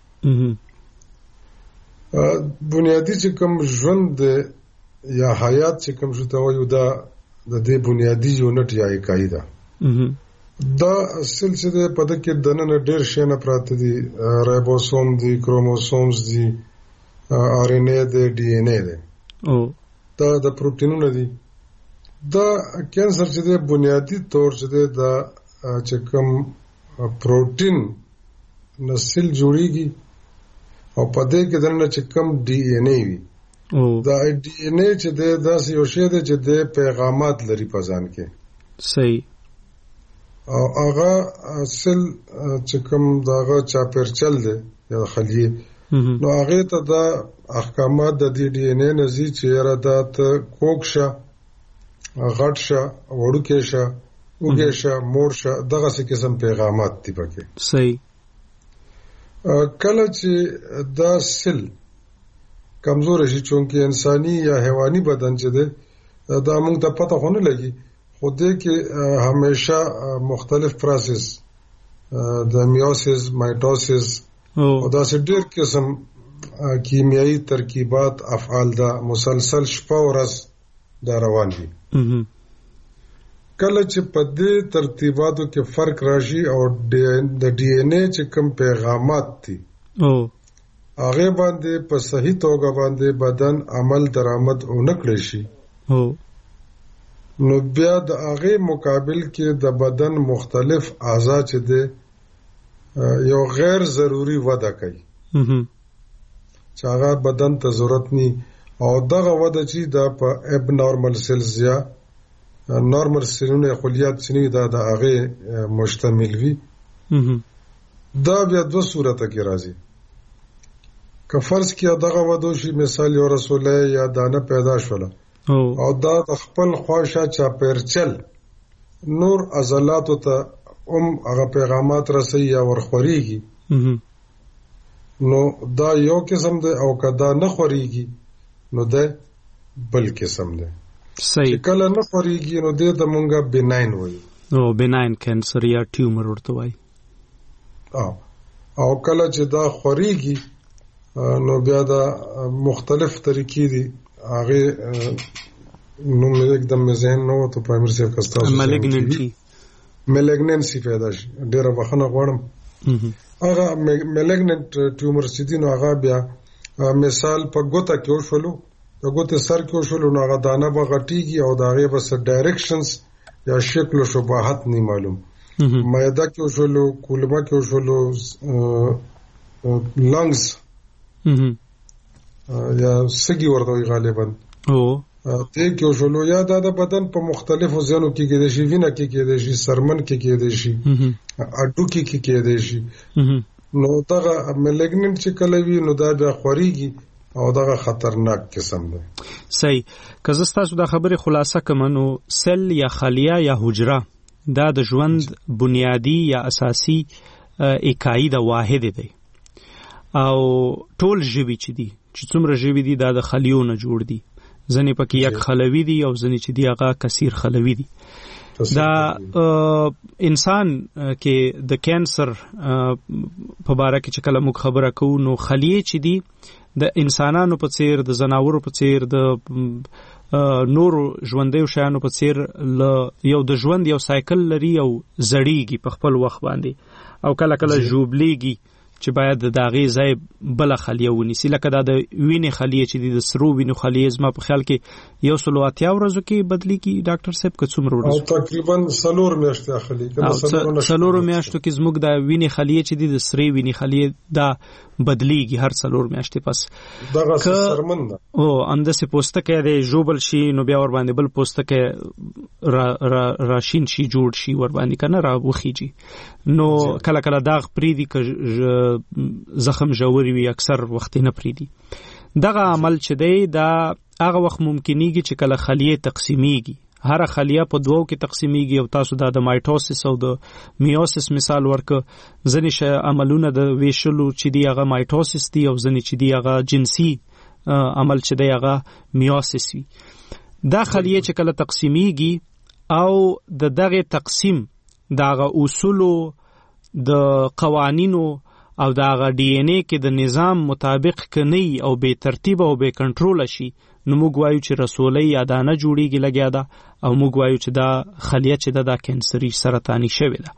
بنیادی چې کوم ژوند دی یا حیات چې کوم شو ته وایو، دا د دې بنیادی یونټ یا اکایي ده. دا اصل چې دی په ده کې دننه ډېر شیانه پراته دي. رایبوسوم دي، کروموسومز دي، RNA دی، DNA دی، دا د پروټینونه دي. دا کینسر چې دی بنیادی طور چې دی دا چې کوم پروټین نسل جوړیږي او په دې کې دننه چې کوم DNA وي، دا DNA چې دی داسې یو شی دی چې دی پیغامات لري په ځان کې. صحیح. او هغه اصل چې کوم دغه چاپیرچل دی یا خلیې، نو هغې ته دا احکامات د دې DNA نه ځي چې یاره دا ته کوږ شه، غټ شه، وړوکی شه، اوږې شه، موړ شه، دغسې قسم پیغامات دي پکې. صحیح. کله چې دا سل کمزور شي، چونکې انساني یا حیواني بدن چې دی دا موږ ته پته خو نه لګي، خو دې کې همیشه مختلف پروسس د میوسس، مایټوسس او داسې ډېر قسم کیمیایي ترکیبات، افعال دا مسلسل شپه ورځ دا روان دي. کله چې په دې ترتیباتو کې فرق راشي او د DNA چې کوم پیغامات دي هغې باندې په صحیح توګه باندې بدن عمل درآمد ونه کړی شي، نو بیا د هغې مقابل کې د بدن مختلف اعضا چې دی یو غیر ضروري وده کوي چې هغه بدن ته ضرورت نی، او دغه وده چې دا په اب نارمل سیلز یا نارمل سیلونه خلیات چې دا د هغې مشتمل وي. دا بیا دوه صورته کې راځي. که فرض کړه دغه وده شي، مثال یو رسولی یا دانه پیدا شوله او دا د خپل خواشه چاپیرچل نور عضلاتو ته هغه پیغامات رسوي یا ورخوریږي، نو دا یو قسم دی. او که دا نه خوریږي نو دا بل قسم دی. صحیح. کله نه خوریږي نو دې ته مونږه بیناین وایي، او بیناین کینسر یا ټیومر ورته وایي. او کله چې دا خوریږي نو بیا دا مختلف طریقې دي. هغه نو مې एकदम ذهن نو ته پرایمر سیف کستا ملیګننسي پیدا شي. ډیره بخښنه غواړم. هغه ملیګننت ټیومر چې دي نو هغه بیا مثال په ګوته کې وشولو، د ګوته سر کې وشولو، نو هغه دانه به غټیږي او د هغې به څه ډایرکشنز یا شکل و شباهت نه معلوم معده کې وشولو کولمه کې وشولو لنګز یا سګي ورته غالبا ته کې وشولو یا د بدن په مختلفو ځایونو کې کېدې شي وینه کې کېدې شي سرمن کې کېدې شي اډو کې کېدې شي نو دا ملیګننت چې کله وی نو دا د خوريږي او دا خطرناک قسم ده. صحیح. که زه تاسو د خبرې خلاصه کوم نو سل یا خلیه یا حجره دا د ژوند بنیادی یا اساسی اکائی د واحد دی او ټول ژوي چې دي چې څومره ژوي دي دا د خلیو نه جوړ دي ځنې پکې یک خلوي دي او ځنې چې دی هغه کثیر خلوي دي. دا انسان کې د کینسر په باره کې چې کله موږ خبره کوو نو خلیه چې دي د انسانانو په څیر د زناورو په څیر د نور ژوندیو شیانو په څیر یو د ژوند یو سایکل لري او زړیږي په خپل وخت باندې او کله کله ژوبلیږي چې باید د داغې ځای بل خلیه ونیسي لکه دا د وینې خلیه چې د سرو وینو خلیه زما په خیال کې 180 ورځو کې بدلیږي ډاکټر صاحب که څومره ورځو او تقریبا 4 میاشتې اخلي کنه 4 میاشتو کې زموږ د وینې خلیه چې د سرې وینې خلیه دا بدلیږي هر 4 میاشتې پس دغه سرمن ده او اندسه پوستکه د جوبل شي نو بیا ور باندې بل پوستکه راشین شي جوړ شي ور باندې کنه را وخیږي نو کله کله داغ پریدي که زخم جوړي وي اکثر وخت نه پریدي دغه عمل چې دی دا هغه وخت ممکنيږي چې کله خلیه تقسیمیږي هر خلیه په دوو کې تقسیمیږي او تاسو د مایټوسس او د میوسس مثال ورکه ځنې عملونه د ویشلو چې دی هغه مایټوسس دی او ځنې چې دی هغه جنسي عمل چې دی هغه میوسس وي دا خلیه چې کله تقسیمیږي او دغه تقسیم دغه اصولو د قوانینو او دغه ډي ان اے کې د نظام مطابق کني او به ترتیب او به کنټرول شي نو موږ وایو چې رسولي یا دانه جوړیږي لګیا ده او موږ وایو چې دا خلیه چې دا کینسري سرطاني شوی ده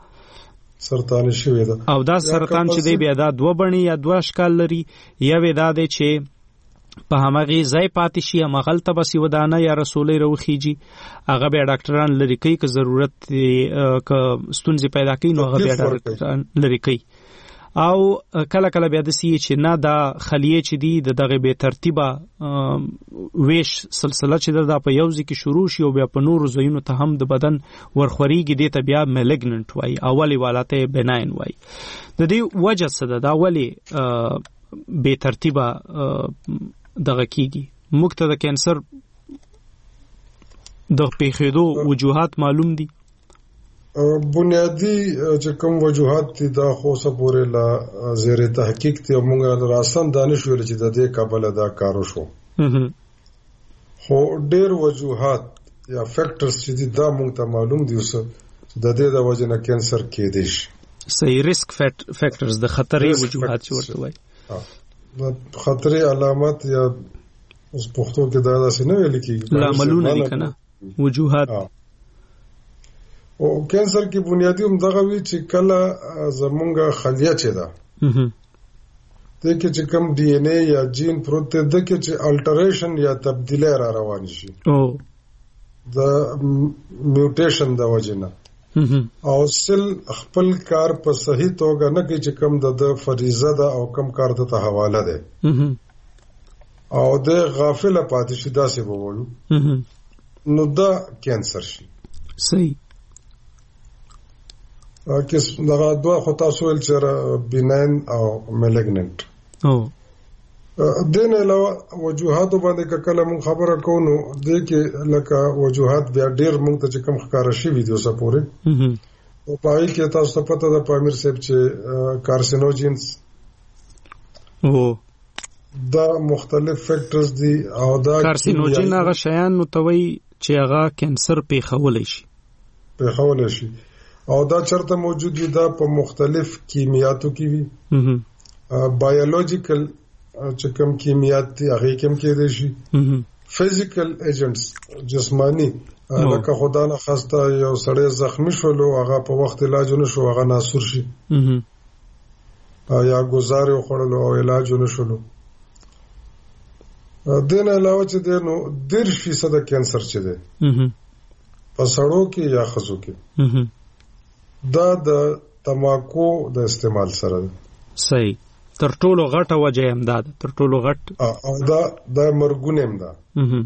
او دا سرطان چې دی بیا دا دوه بڼې یا دوه اشکال لري یا ودا دی چې په همغه ځای پاتې شي همغه ته بس ودانه یا رسولي روخیږي هغه به ډاکټران لري کوي که ضرورت که ستونزې پیدا کوي نو هغه به ډاکټران لري کوي او کله کله بیا د سی چې نه دا خلیه چې دی دغه به ترتیبه ویش سلسله چې دا په یوځ کې شروع شي او بیا په نور زینو ته هم د بدن ورخوريږي د ته بیا ملیګننت وای اولی والاته بناین وای د دې وجه څه ده دا ولی به ترتیبه دغه کیږي موږ ته د کینسر د پیښېدو وجوهات معلوم دي بنیادی چې کوم وجوهات دي دا خو سپورې لا زیر تحقیق ته موږ راسن دانش ویل چې د دې قابل دا کارو شو خو ډېر وجوهات یا فیکټرز چې دا موږ ته معلوم دي اوس د دې د وجه نه کینسر کېدې شي صحیح ریسک فیکټرز د خطرې وجوهات چې ورته وایي د خطرې علامات یا اوس پښتو کې دا داسې نه ویل کېږي لاملونه دي کنه وجوهات او کینسر کی بنیادی هم دغه وی چې کله زمونږه خلیه چي ده ته کې چې کوم ډي ان اے یا جین پروت ده کې چې الټریشن یا تبدیلی را روان شي او د میوټیشن د وجنه او سل خپل کار په صحیح توګه نه کوي چې کوم د فریضه ده او کوم کار ته حواله ده او د غافل پاتې شي داسې ووایو نو دا کینسر شي صحیح کس دغه دوه خو تاسو ول چې بیناین او ملیګننت او دین علاوه وجوهات باندې کله مون خبره کوو نو د کې لکه وجوهات بیا ډیر مونږ ته کوم ښکارا شي ویډیو سپورې او پای کې تاسو ته پته ده پامیر صاحب چې کارسینوجینز او دا مختلف فیکټرز دي او دا کارسینوجین هغه شیان متوي چې هغه کینسر پیښول شي او دا چرته موجود دي دا په مختلف کیمیاتو کې وي بایولوژیکل چې کوم کیمیات دي هغه کوم کې دي شي فزیکل ایجنټس جسمانی لکه خدا نه خواسته یو سړی زخمی شول هغه په وخت علاج نه شو هغه ناسور شي یا گزار خوړل او علاج نه شول دین علاوه چې نو 10% کینسر چې دی پسړو کې یا خزو کې دا د تماکو د استعمال سره صحیح تر ټولو غټه وجه هم ده تر ټولو غټ او دا مرګونه هم ده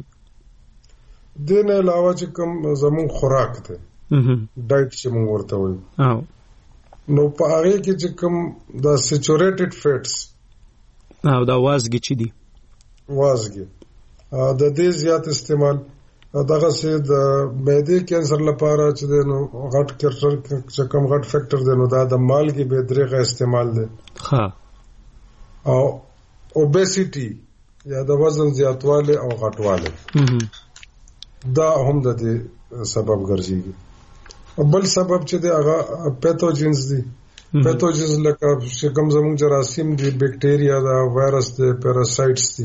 دین علاوه چې کوم زمون خوراک ده ډایټ چې موږ ورته وایو نو په هغه کې چې کوم دا سچوریټډ فیټس او دا وازګي چې دي وازګي د دې زیات استعمال دغه سه د معدې کینسر لپاره چې نو غټ کیرټر چې کوم غټ فیکٹر دی نو دا د مالګي به درېغه استعمال دی ها او اوبیسيټي یا د وزن زیاتواله او غټواله دا هم د دې سبب ګرځي بل سبب چې دی هغه پیتوجنز دي پیتوجنز لکه چې کوم زموږ جراثیم دي بیکټیریا دا وایرس دي پیراسایټس دي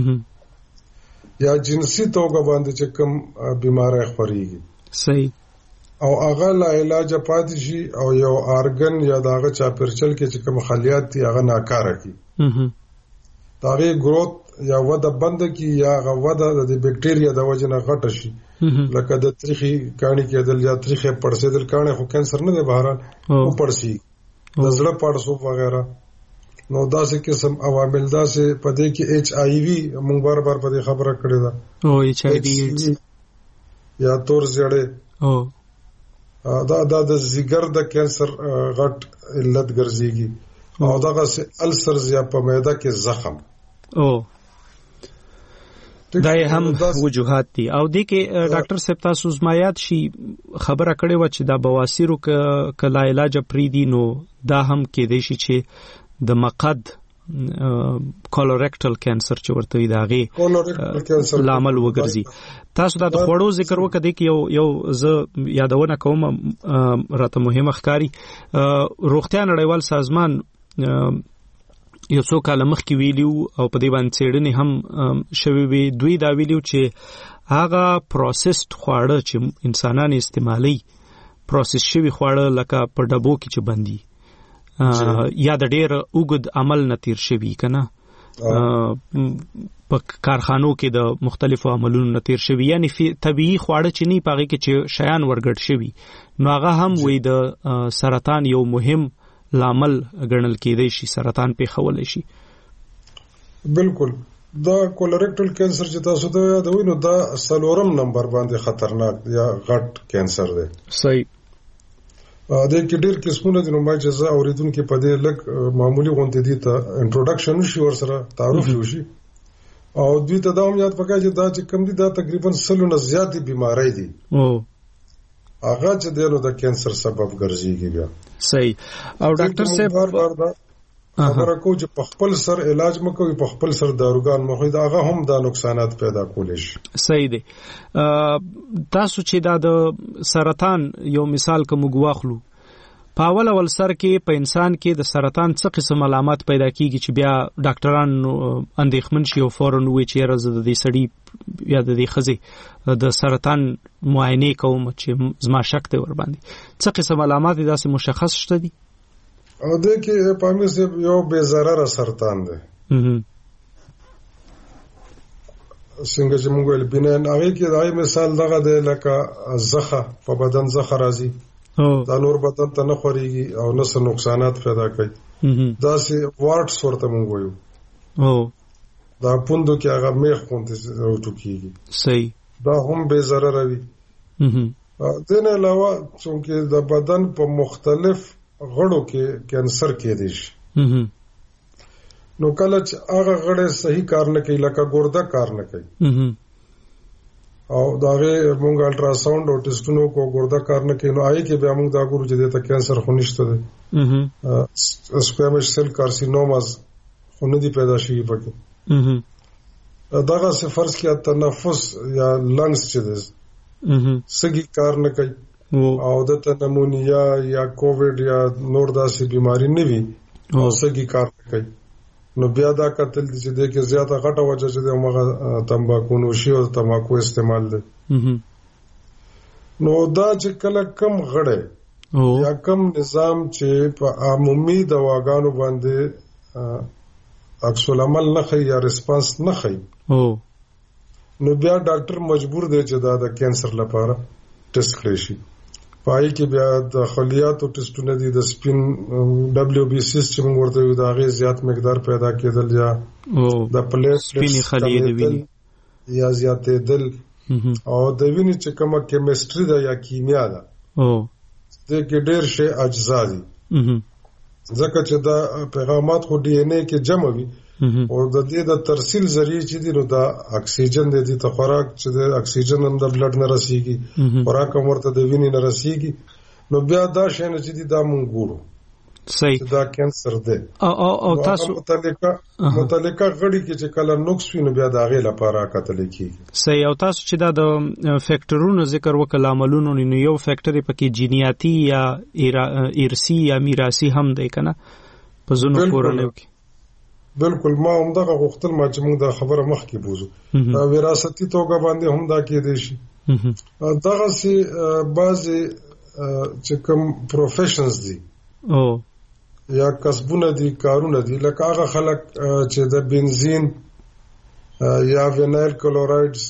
یا جنسي توګه باندې چې کوم بیماری خوريږي صحیح او هغه لا علاج پاتې شي او یو ارګن یا داغه چاپرچل کې چې کوم خلیات دي هغه ناکاره کی داغه گروث یا وده بند کی یا هغه وده د بیکټیریا د وجه نه غټ شي لکه د تریخي کانی کې دل یا تریخه پړسېدل کانه خو کینسر نه دی بهران او پړسي د زړه پړسو وغیرہ نو داسې قسم عوامل داسې پدې کې ایچ آی وی موږ بار پدې خبره کړې ده او ایچ آی وی یا تور زړې او دا د زیګر د کینسر غټ علت ګرځيږي او دغه سه السرز یا په معده کې زخم او دا هم وجوهات دي او د کې ډاکټر صاحب تاسو زمایات شي خبره کړې و چې دا بواسیرو کله علاج پریدي نو دا هم کې دی چې د مقد کولوریکټل کینسر چې ورته وي داغه لامل وګرځي تاسو دا د خوړو ذکر وکړئ کې یو ز یادونه کوم راته مهمه ښکاری روغتیا نړیوال سازمان یو څو کال مخکې ویلیو او په دې باندې څېړنې هم شوې وي دوی دا ویلیو چې هغه پروسسډ خواړه چې انسانان استعمالي پروسس شوي خواړه لکه په ډبو کې چې بندي یا د ډېر اوږد عمل نه تیر شوي کنه په کارخانو کې د مختلفو عملونو نه تیر شوي یعنی طبيعي خواړه چې نه پاږي کې چې شیان ورګډ شوي نو هغه هم وي د سرطان یو مهم لامل ګڼل کېدی شي سرطان پیښول شي بالکل دا کولوریکټل کینسر چې تاسو ته یادوي نو دا سلورم نمبر باندې خطرناک یا غټ کینسر دی صحیح د کې ډېر قسمونه دي نو ما چې زه اوریدونکو په دې لک معمولی غونډې دي ته انټروډکشن شي ور سره تعارف شي او دوی ته دا هم یاد پکای چې دا چې کم دي دا تقریبا سلونه زیاتې بیماری دي هغه چې دغه د کینسر سبب ګرځيږي بیا صحیح او ډاکټر صاحب خبره کو چې په خپل سر علاج مکوې په خپل سر داروګان مخې دا هغه هم دا نقصانات پیدا کولې شي صحیح دی تاسو چې دا د سرطان یو مثال کوم غواخلو په اول سر کې په انسان کې د سرطان څه قسم علامات پیدا کیږي چې بیا ډاکټران اندېښمن شي او فورن وایي چې راز د دې سړي یا د دې خزي د سرطان معاینه کوم چې زما شک دی ور باندې څه قسم علامات داسې مشخص شته دي او د کې په مې یو بے ضرر سرطان دی څنګه چې موږ ول بنان هغه کې دای مثال دغه دی لکه زخه په بدن زخه راځي دا نور بدن ته نه خوريږي او نس نقصانات پیدا کوي دا سي وارټس ورته موږ وایو دا پوندو کې هغه میخ پوندې راټوکیږي صحیح دا هم بے ضرر وي دنه علاوه چې د بدن په مختلف غړو کې کینسر کېدی شي نو کله چې هغه غړې صحیح کار نه کوي لکه ګرده کار نه کوي او داغه مونږ الټراساوند او ټیسټونو کو ګرده کار نه کوي نو آی کې به موږ دا ګورو چې د کینسر خو نشته ده سکوامش سیل کارسینوماز خو نه دي پیدا شي پکې داغه سفرس کې تنفس یا لنګز چې ده سګي کار نه کوي او د نمونیا یا کووډ یا نور داسې بیماری نه وي او سګي کار نه کوي نو بیا دا قتل دي چې د کې زیاته غټه وجه چې موږ تمباکو نوشي او تماکو استعمال دي نو دا چې کله کم غړې یا کم نظام چې په عمومي دواګانو باندې عکس العمل نه خي یا ریسپانس نه خي نو بیا ډاکټر مجبور دی چې دا د کینسر لپاره ټیسټ کړی شي. پای کې بیا د خلیاتو ټیسټونه دي، د سپین WBCs چې موږ ورته یو د هغې زیات مقدار پیدا کېدل یا د سپینې خلیې د وینې یا زیاتېدل او د وینې چې کومه کیمستري ده یا کیمیا ده دې کې ډېر شی اجزا دي، ځکه چې دا پیغامات خو DNA کې جمع وي او د دې د ترسیل ذریعہ چې دي نو دا اکسیجن د ته خوراک چې د اکسیجن هم د بلډ نه رسیږي، خوراک هم ورته د وینې نه رسیږي، نو بیا دا شی نه چې دي دا مونږ ګورو صحیح دا کینسر دی. او تاسو متعلقه غړي کې چې کله نقص وي نو بیا د هغې لپاره کتل کېږي. صحیح. او تاسو چې دا د فیکټرونو ذکر وکړل عملونو نو یو فیکټر پکې جینیاتي یا ارثي یا میراثي هم دی که نه په ځینو کورنیو کې؟ بالکل ما هم دغه غوښتل ما چې موږ دا خبره مخکې بوزو وراثتي توګه باندې هم دا کېدی شي. دغسې بعضې چې کوم پروفیشنز دي یا کسبونه دي کارونه دي لکه هغه خلک چې د بنزین یا وینایل کلورایډز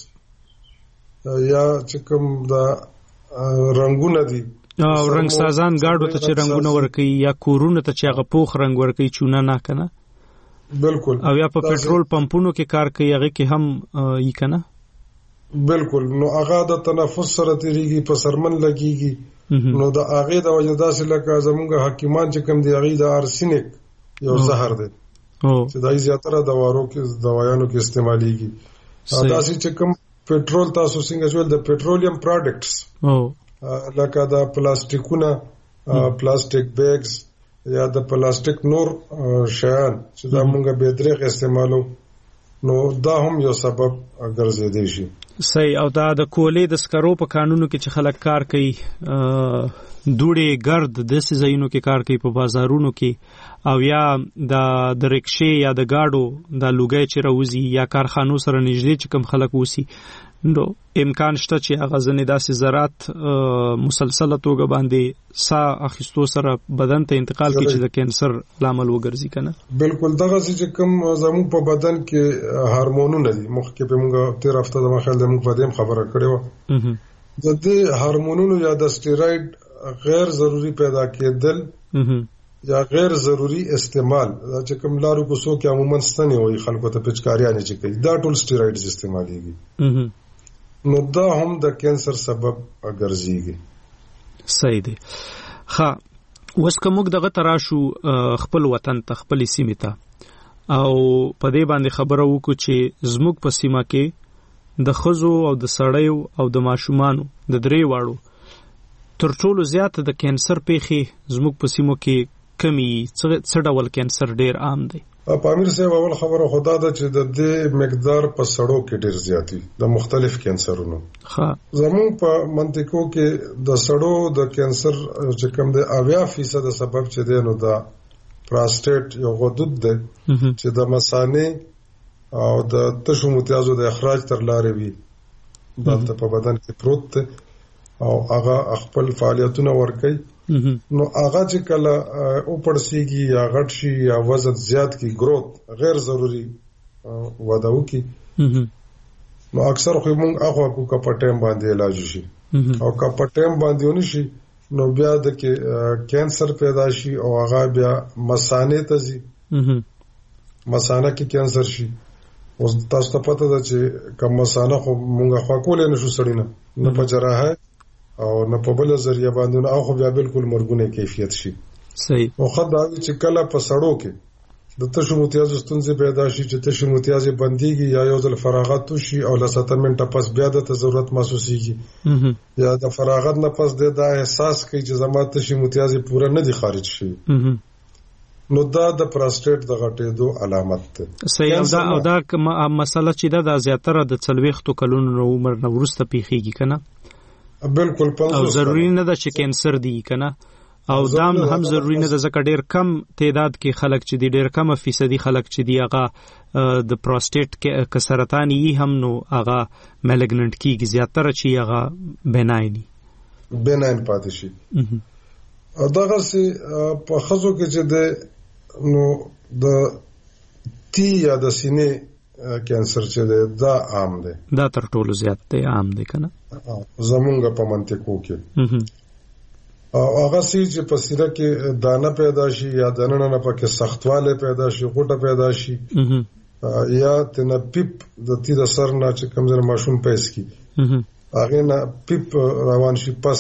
یا چې کوم د رنګونه دي رنګ سازان ګاډو ته چې رنګونه ورکوي یا کورونو ته چې هغه پوخ رنګ ورکوي چونه نه که نه بالکل او یا په پټرول پمپونو کې کار کوي هغه کې هم یې که نه بالکل نو هغه د تنفس سره تیریږي په سرمن لګیږي نو د هغې د وجه داسې لکه زمونږ حکیمان چې کوم دی هغې د ارسینک یو زهر دی چې دا زیاتره دوایانو کې استعمالیږي. داسې چې کوم پټرول تاسو څنګه شول د پټرولیم پروډکټس لکه د پلاستیکونه پلاستیک بیگز یا د پلاستیک نور شیان چې دا مونږ به دریغ استعمالو نو دا هم یو سبب ګرځېدی شي. صحیح. او دا د کولې د سکرو په قانونو کې چې خلک کار کوي دوړې ګرد داسې ځایونو کې کار کوي په بازارونو کې او یا د رکشې یا د گاډو د لوګي چې راوځي یا کارخانو سره نږدې چې کوم خلک وسی نو امکان شته چې هغه ځنې داسې زراعت مسلسله توګه باندې سا اخیستو سره بدن ته انتقال کوي چې د کینسر لامل وګرځي کنه. بالکل دغه چې کوم زموږ په بدن کې هورمونونه دي مخکې په موږ تیر هفته د مخال د موږ په دې خبره کړې و د دې هورمونونو یا د سټیروید غیر ضروری پیدا کېدل یا غیر ضروری استعمال چې کوم لارو کو سو کې عموما ستنه وي خلکو ته پچکاریانه چې کوي دا ټول سټیرویډز استعماليږي نو دا هم د کینسر سبب ګرځيږي. صحیح دی. ها اوس کوم دغه تراشو خپل وطن ته خپل سیمه ته او په دې باندې خبره وکړو چې زموږ په سیمه کې د خزو او د سړیو او د ماشومانو د درې واړو تر ټولو زیات د کینسر پیښې زموږ په سیمو کې کمی څه ډول کینسر ډیر عام دی؟ پامیر صاحب اول خبره خدا ده چې د دې مقدار په سړو کې ډیر زیاتی د مختلف کینسرونو. ها زموږ په منطقو کې د سړو د کینسر چې کوم د 80% سبب چې دی نو دا پراسټیټ یو غدود ده چې د مثانې او د تشو متیازو د اخراج تر لارې وي دلته په بدن کې پروت ده او هغه خپل فعالیتونه ورکوي نو هغه چې کله او پړسیږي یا غټ شي یا وزن زیات کی گروث غیر ضروری وده وکي نو اکثر خو موږ هغه کو کا پټیم باندې علاج شي او کا پټیم باندې ونی شي نو بیا د کینسر پیدا شي او هغه بیا مثانه ته ځي مثانه کې کینسر شي. اوس تاسو ته پته ده چې کوم مثانه خو موږ خو کولې نشو سړینه نه په جراحه او نه په بل ذریعہ باندې او خو بیا بالکل مرګونه کیفیت شي. صحیح. او خدای چې کله په سړو کې د تشو متیازو ستونزې پیدا شي چې تشو متیازې بنديږي یا یو ځل فراغت شي او ل 7 منټه پس بیا د ضرورت محسوسيږي یا د فراغت نه پس د احساس کوي چې زما تشو متیازې پوره نه دي خارج شي نو دا د پراسټیټ د غټېدو علامت ده. صحیح. او دا مسله چې دا زیاتره د 40 کلونو عمر نه وروسته پیښیږي کنه. بالکل او ضروری نه ده چې کینسر دی کنه او دام هم ضروری نه ده ځکه ډیر کم تعداد کې خلک چې دی ډیر کم فیصدي خلک چې دی هغه د پروستیټ کې سرطان یې هم نو هغه مالګننټ کیږي زیاتره چې هغه بناین پاتې شي. دغه سي په خزو کې چې د نو د تی یا د سینې کینسر چې دا عام دی، دا تر ټولو زیات دی عام دی کنه زمونږ په منطقو کې. او هغه سي چې په سینه کې دانه پیدا شي یا دننه نه پکې سختواله پیدا شي، غوټه پیدا شي، یا تنه پیپ د تیر سر نه چې کمزور ماشوم پیس کی هغه نه پیپ روان شي پس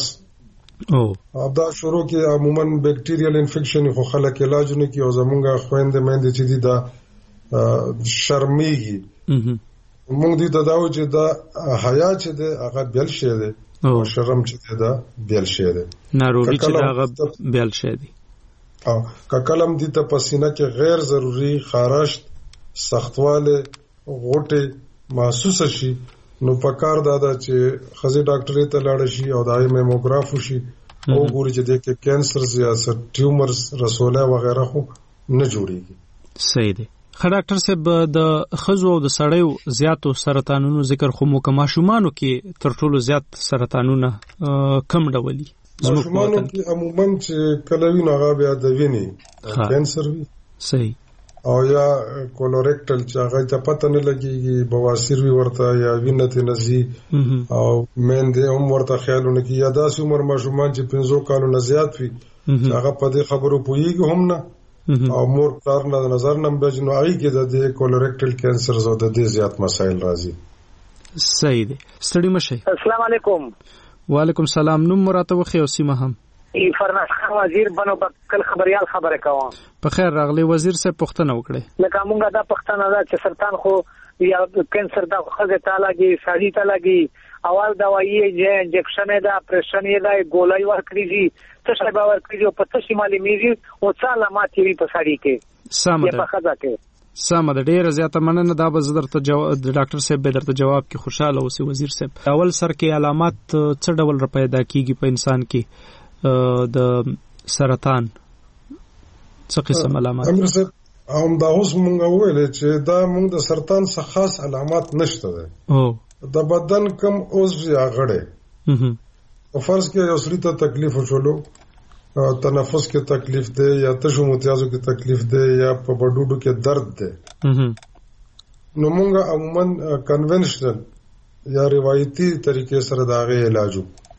او دا شروع کې عموما بیکټیریل انفیکشن خو خلک علاج نه کوي او زمونږ خويندې مېندې چې دي دا شرمېږي. موږ دې تداو چې دا حیا چې ده هغه بیل شي ده او شرم چې ده بیل شي ده، ناروغي چې هغه بیل شي دي. او کلم دې ته پسینه کې غیر ضروري خارش، سختواله، غوټه محسوس شي نو پکار دادا چې خزي ډاکټر ته لاړ شي او دای میموګراف شي او ګوري چې د کینسر یا ټیومرز رسوله وغیرہ خو نه جوړيږي. صحیح دی. خا ډاکټر صاحب د خزو او د سړیو زیاتو سرطانونو ذکر خو مو کما شومانو کې تر ټولو زیات سرطانونه کم ډولي شومانو کې عموما چې کلوي ناغه بیا د ویني کینسر وي. صحیح. او یا کولوریکټل چې هغه ته پته نه لګيږي، بواسیر وی ورته یا وینته نزي او مېندې هم ورته خیالونه کې یا داسې عمر ماشومان چې 50 کالو نه زیات وي هغه په دې خبرو پويږي هم نه او مور پلار نه نظر نه بجنو اړي کې د کولوریکټل کینسر زو د دې زیات مسایل راځي. صحیح دی. ستړي مشه. السلام علیکم. وعلیکم السلام. نوم مراتب خو او سیمه هم فرناز خان وزیر بنو کل خبريال خبره کوم. په خیر راغلی وزیر صاحب پښتنه وکړي. لکه مونږه دا پښتنه دا چې سرطان خو یا کینسر دا خزه تعالی کې سړی تعالی کې اول دوايي انجکشن دا اپریشن یې دا ګولای ورکړي دي څه شی باور کړی او پته شمالي میږي او څاله ماتې وي په سړی کې سم په خزه کې سم د ډیره زیاته مننه. دا به درته جواب د ډاکټر صاحب به درته جواب کې خوشاله اوسې وزیر صاحب. اول سر کې علامات څه ډول پیدا کیږي په انسان کې د سرطان څه قسم علامات؟ امر صاحب هم دا اوس مونږ ویل چې دا مونږ د سرطان څخه خاص علامات نشته ده. د بدن کم اوس یا غړې فرض کې یو سړي ته تکلیف وشولو، تنفس کې تکلیف ده یا تشو متیازو کې تکلیف ده یا په بډوډو کې درد ده، نو مونږ عموما کنونشنل یا روایتي طریقې سره دا غي علاج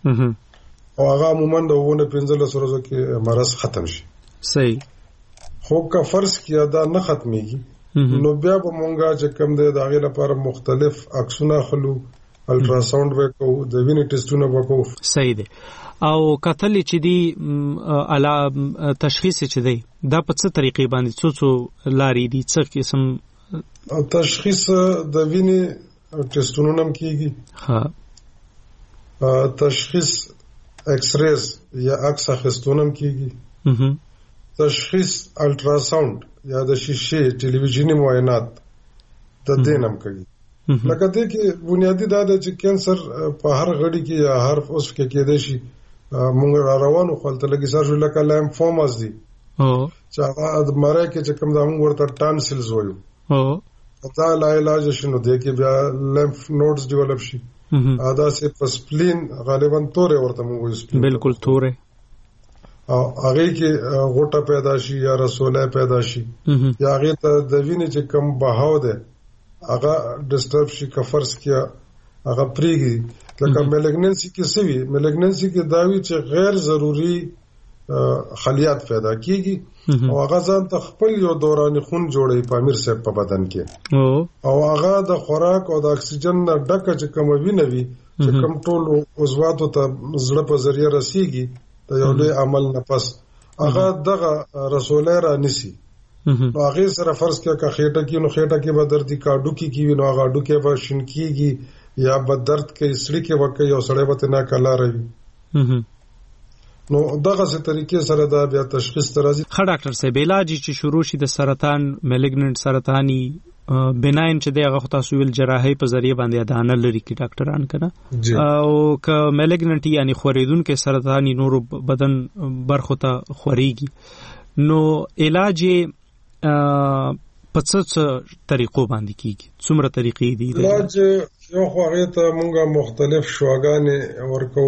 او هغه عموما د 15 ورځو کې مرض ختم شي. صحیح. خو که فرض کیا دا نه ختميږي نو بیا به مونږه چې کوم د داغه لپاره مختلف عکسونه خلو، الټراساوند وکړو، د وینې ټیسټونه وکړو. صحیح دی. او کتل چې دی تشخیص چې دی دا په څه طریقې باندې څو لارې دي، څه قسم تشخیص د وینې ټیسټونه نم کیږي. ها تشخیص ایکس ریز یا عکس اخیستونم کیږي. تشخیص الټراساوند یا د شیشې ټلویزیونی معاینات د دینم کوي. لکه دې کې بنیادی دا ده چې کینسر په هر غړي کې یا هر اوس کې کېدای شي موږ روانو خپل لګي سر شو لکه لیمفوماز دي چې هغه د مړی کې چې کوم دا موږ ورته ټانسلز وایو دا لا علاج شنو دې کې بیا لیمف نودز ډیولپ شي. ادا سے پسپلین غالبا تورې ورته موږ وایو. بالکل تورې. او هغه کې غوټه پیدا شي یا رسوله پیدا شي یا هغه ته د وینې چې کم بهاو ده هغه ډسټرب شي. کفرس کیا هغه پریږي. لکه میلیګننسي کې سوي میلیګننسي کې داوی چې غیر ضروری خلیات پیدا کیږي او هغه ځان ته خپل یو دوران خون جوړي په امیر صاحب په بدن کې او هغه د خوراک او د اکسیجن نه ډکه چې کوم وینوي چې کوم ټول عضواتو ته زړه په ذریعہ رسیږي د یو لوی عمل نه پس هغه دغه رسوله را نسی. نو هغه سره فرض کړه که خېټه کې نو خېټه کې به درد کی کاډو کې کی نو هغه ډو کې به شینکیږي یا به درد کې سړی کې وکړي او سړی به نه کلا روي. نو دغه څه طریقې سره دا بیا تشخیص ترازی. خا ډاکټر صاحب علاج چې شروع شي د سرطان میلیګننت سرطاني بناین چې دغه خو تاسو ویل جراحي په ذریعہ باندې ادانه لري کی ډاکټران کنه او ک میلیګننت یعنی خوریدونکو سرطاني نور بدن برخو ته خوريږي نو علاج په څه طریقو باندې کیږي؟ څومره طریقې دي؟ علاج یو خو هغه ته مونږه مختلف شواګانې ورکو،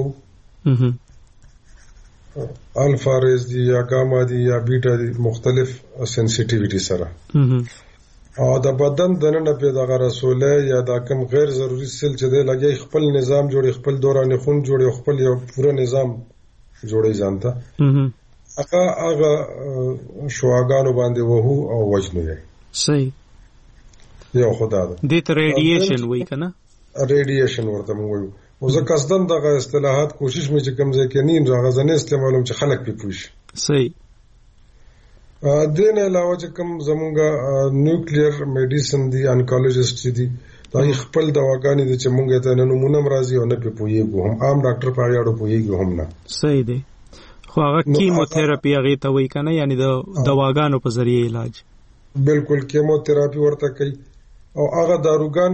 الفا ریز دي یا ګاما دي یا بیټا دي، مختلف سنسټیویټي سره او د بدن دننه په دغه رسوله یا د کم غیر ضروري سیل چې دی لګي خپل نظام جوړي، خپل دوران خون جوړي، خپل یو پوره نظام جوړي ځانته هغه شواګانو باندې وهو او وجنو یې صحیح یو خدا ده د ریډیشن وای کنه ریډیشن ورته وایو. او زه قصدن دغه اصطلاحات کوشش مې چې کوم ځای کې نین راغه ځنه استعمالوم چې خلک په پوښ صحیح. دین علاوه چې کوم زمونږه نیوکلیر میډیسن دی انکولوژیست دي دا خپل دواګانې دي چې مونږ ته نمونه مرضی او نه پوهیږو، هم عام ډاکټر په اړه پوهیږو هم نه. صحیح دی. خو هغه کیموتراپي هغه ته وای کنه، یعنی د دواګانو په ذریعه علاج. بالکل کیموتراپي ورته کوي. او هغه داروګان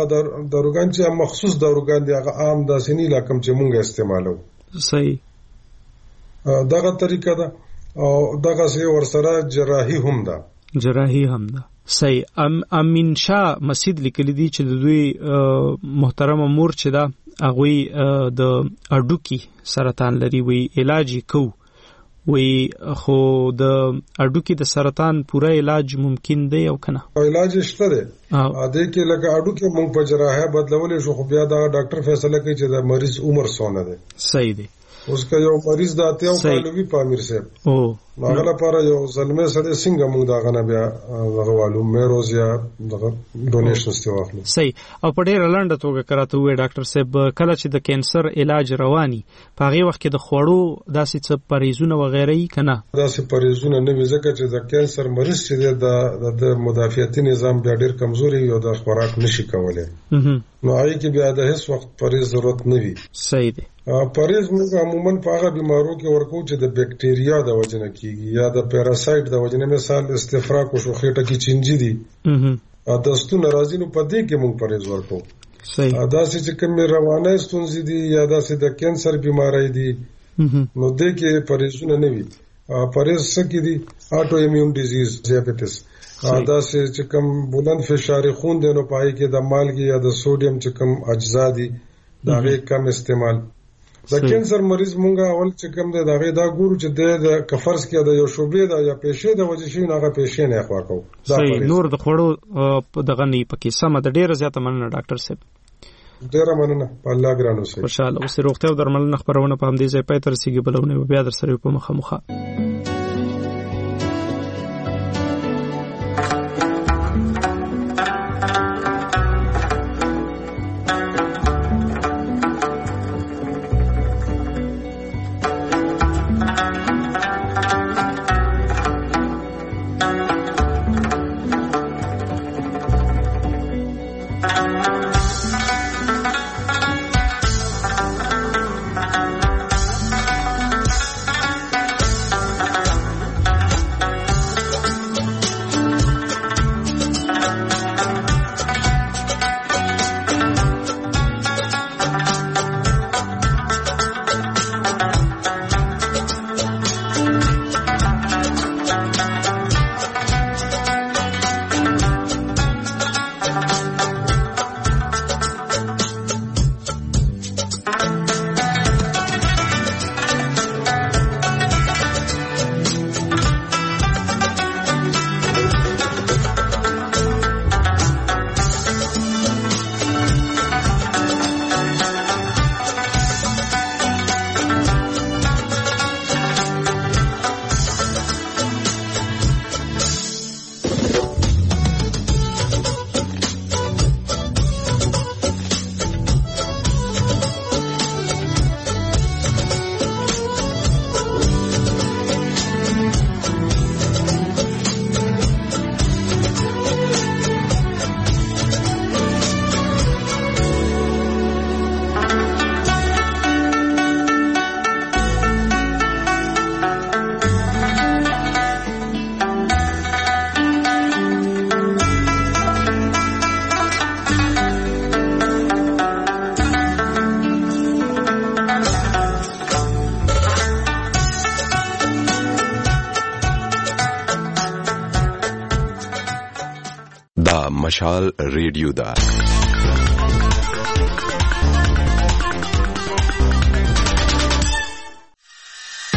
چې مخصوص داروګان دي هغه عام داسې نه لکه چې مونږ استعمالو. صحیح. دغه طریقه ده او دغه سي ورسره جراحي هم ده. صحیح. امین شاه مسجد لیکلی دی چې د دوی محترم مور چې دا هغه د اډوکی سرطان لري وی علاج کو وی خو د اډوکی د سرطان پوره علاج ممکن دی او کنه؟ علاج شته دی اده کې لکه اډوکی مونږ په جراحه بدلولې شو، خو بیا دا ډاکټر فیصله کوي چې د مریض عمر څونه دی. صحیح دی. اوس که یو مریض داته او کالوی پامیر صاحب هغه لپاره یو ځلمه سره څنګه موږ دا غنه بیا هغه والو میروز یا دغه ډونیشن استواخلو. صحیح. او په ډیر لاندې توګه کراته وې ډاکټر صاحب کله چې د کینسر علاج رواني په هغه وخت کې د خوړو داسې څه پریزونه وغیرہ یې کنه؟ داسې پریزونه نه وي ځکه چې د کینسر مریض چې د مدافعتي نظام بیا ډیر کمزوري یو د خوراک نشي کولای، نو هغه کې بیا د هیڅ وخت پریز ضرورت نه وي. صحیح دی. پریز موږ عموما په هغه بیمارو کې ورکو چې د بکټیریا د وجنه کیږي یا د پیراسایت د وجنه، مثال استفراق او شوخېټه کې چینجی دي دستونه راځي، نو په دې کې موږ پریز ورکو. صحیح. داسې چې کوم روانه ستونزې دي یا داسې د کینسر بیماری دي نو دې کې پریزونه نه وي. پریز څه کې دي؟ اټو ایمیون ډیزیز، ډایابټیس، داسې چې کوم بلند فشار خون دی نو پای کې د مالګي یا د سوډیم چې کوم اجزا دي دا غي کم استعمال. د کینسر مریض مونږه اول چې کوم دی دا غي دا ګورو چې د کفرس کې د یو شوبې د یا پېښې د وجې شي نه هغه پېښې نه خوا کو. صحیح. نور د خوړو دغه نه پکې سم د ډیره زیاته مننه ډاکټر صاحب. ډیره مننه. الله ګرانو سي. خوشاله اوسې. روغتیا او درملنه خبرونه په همدې ځای پای تر سیګي بلونه بیا در سره په مخه. مشال ریډیو دا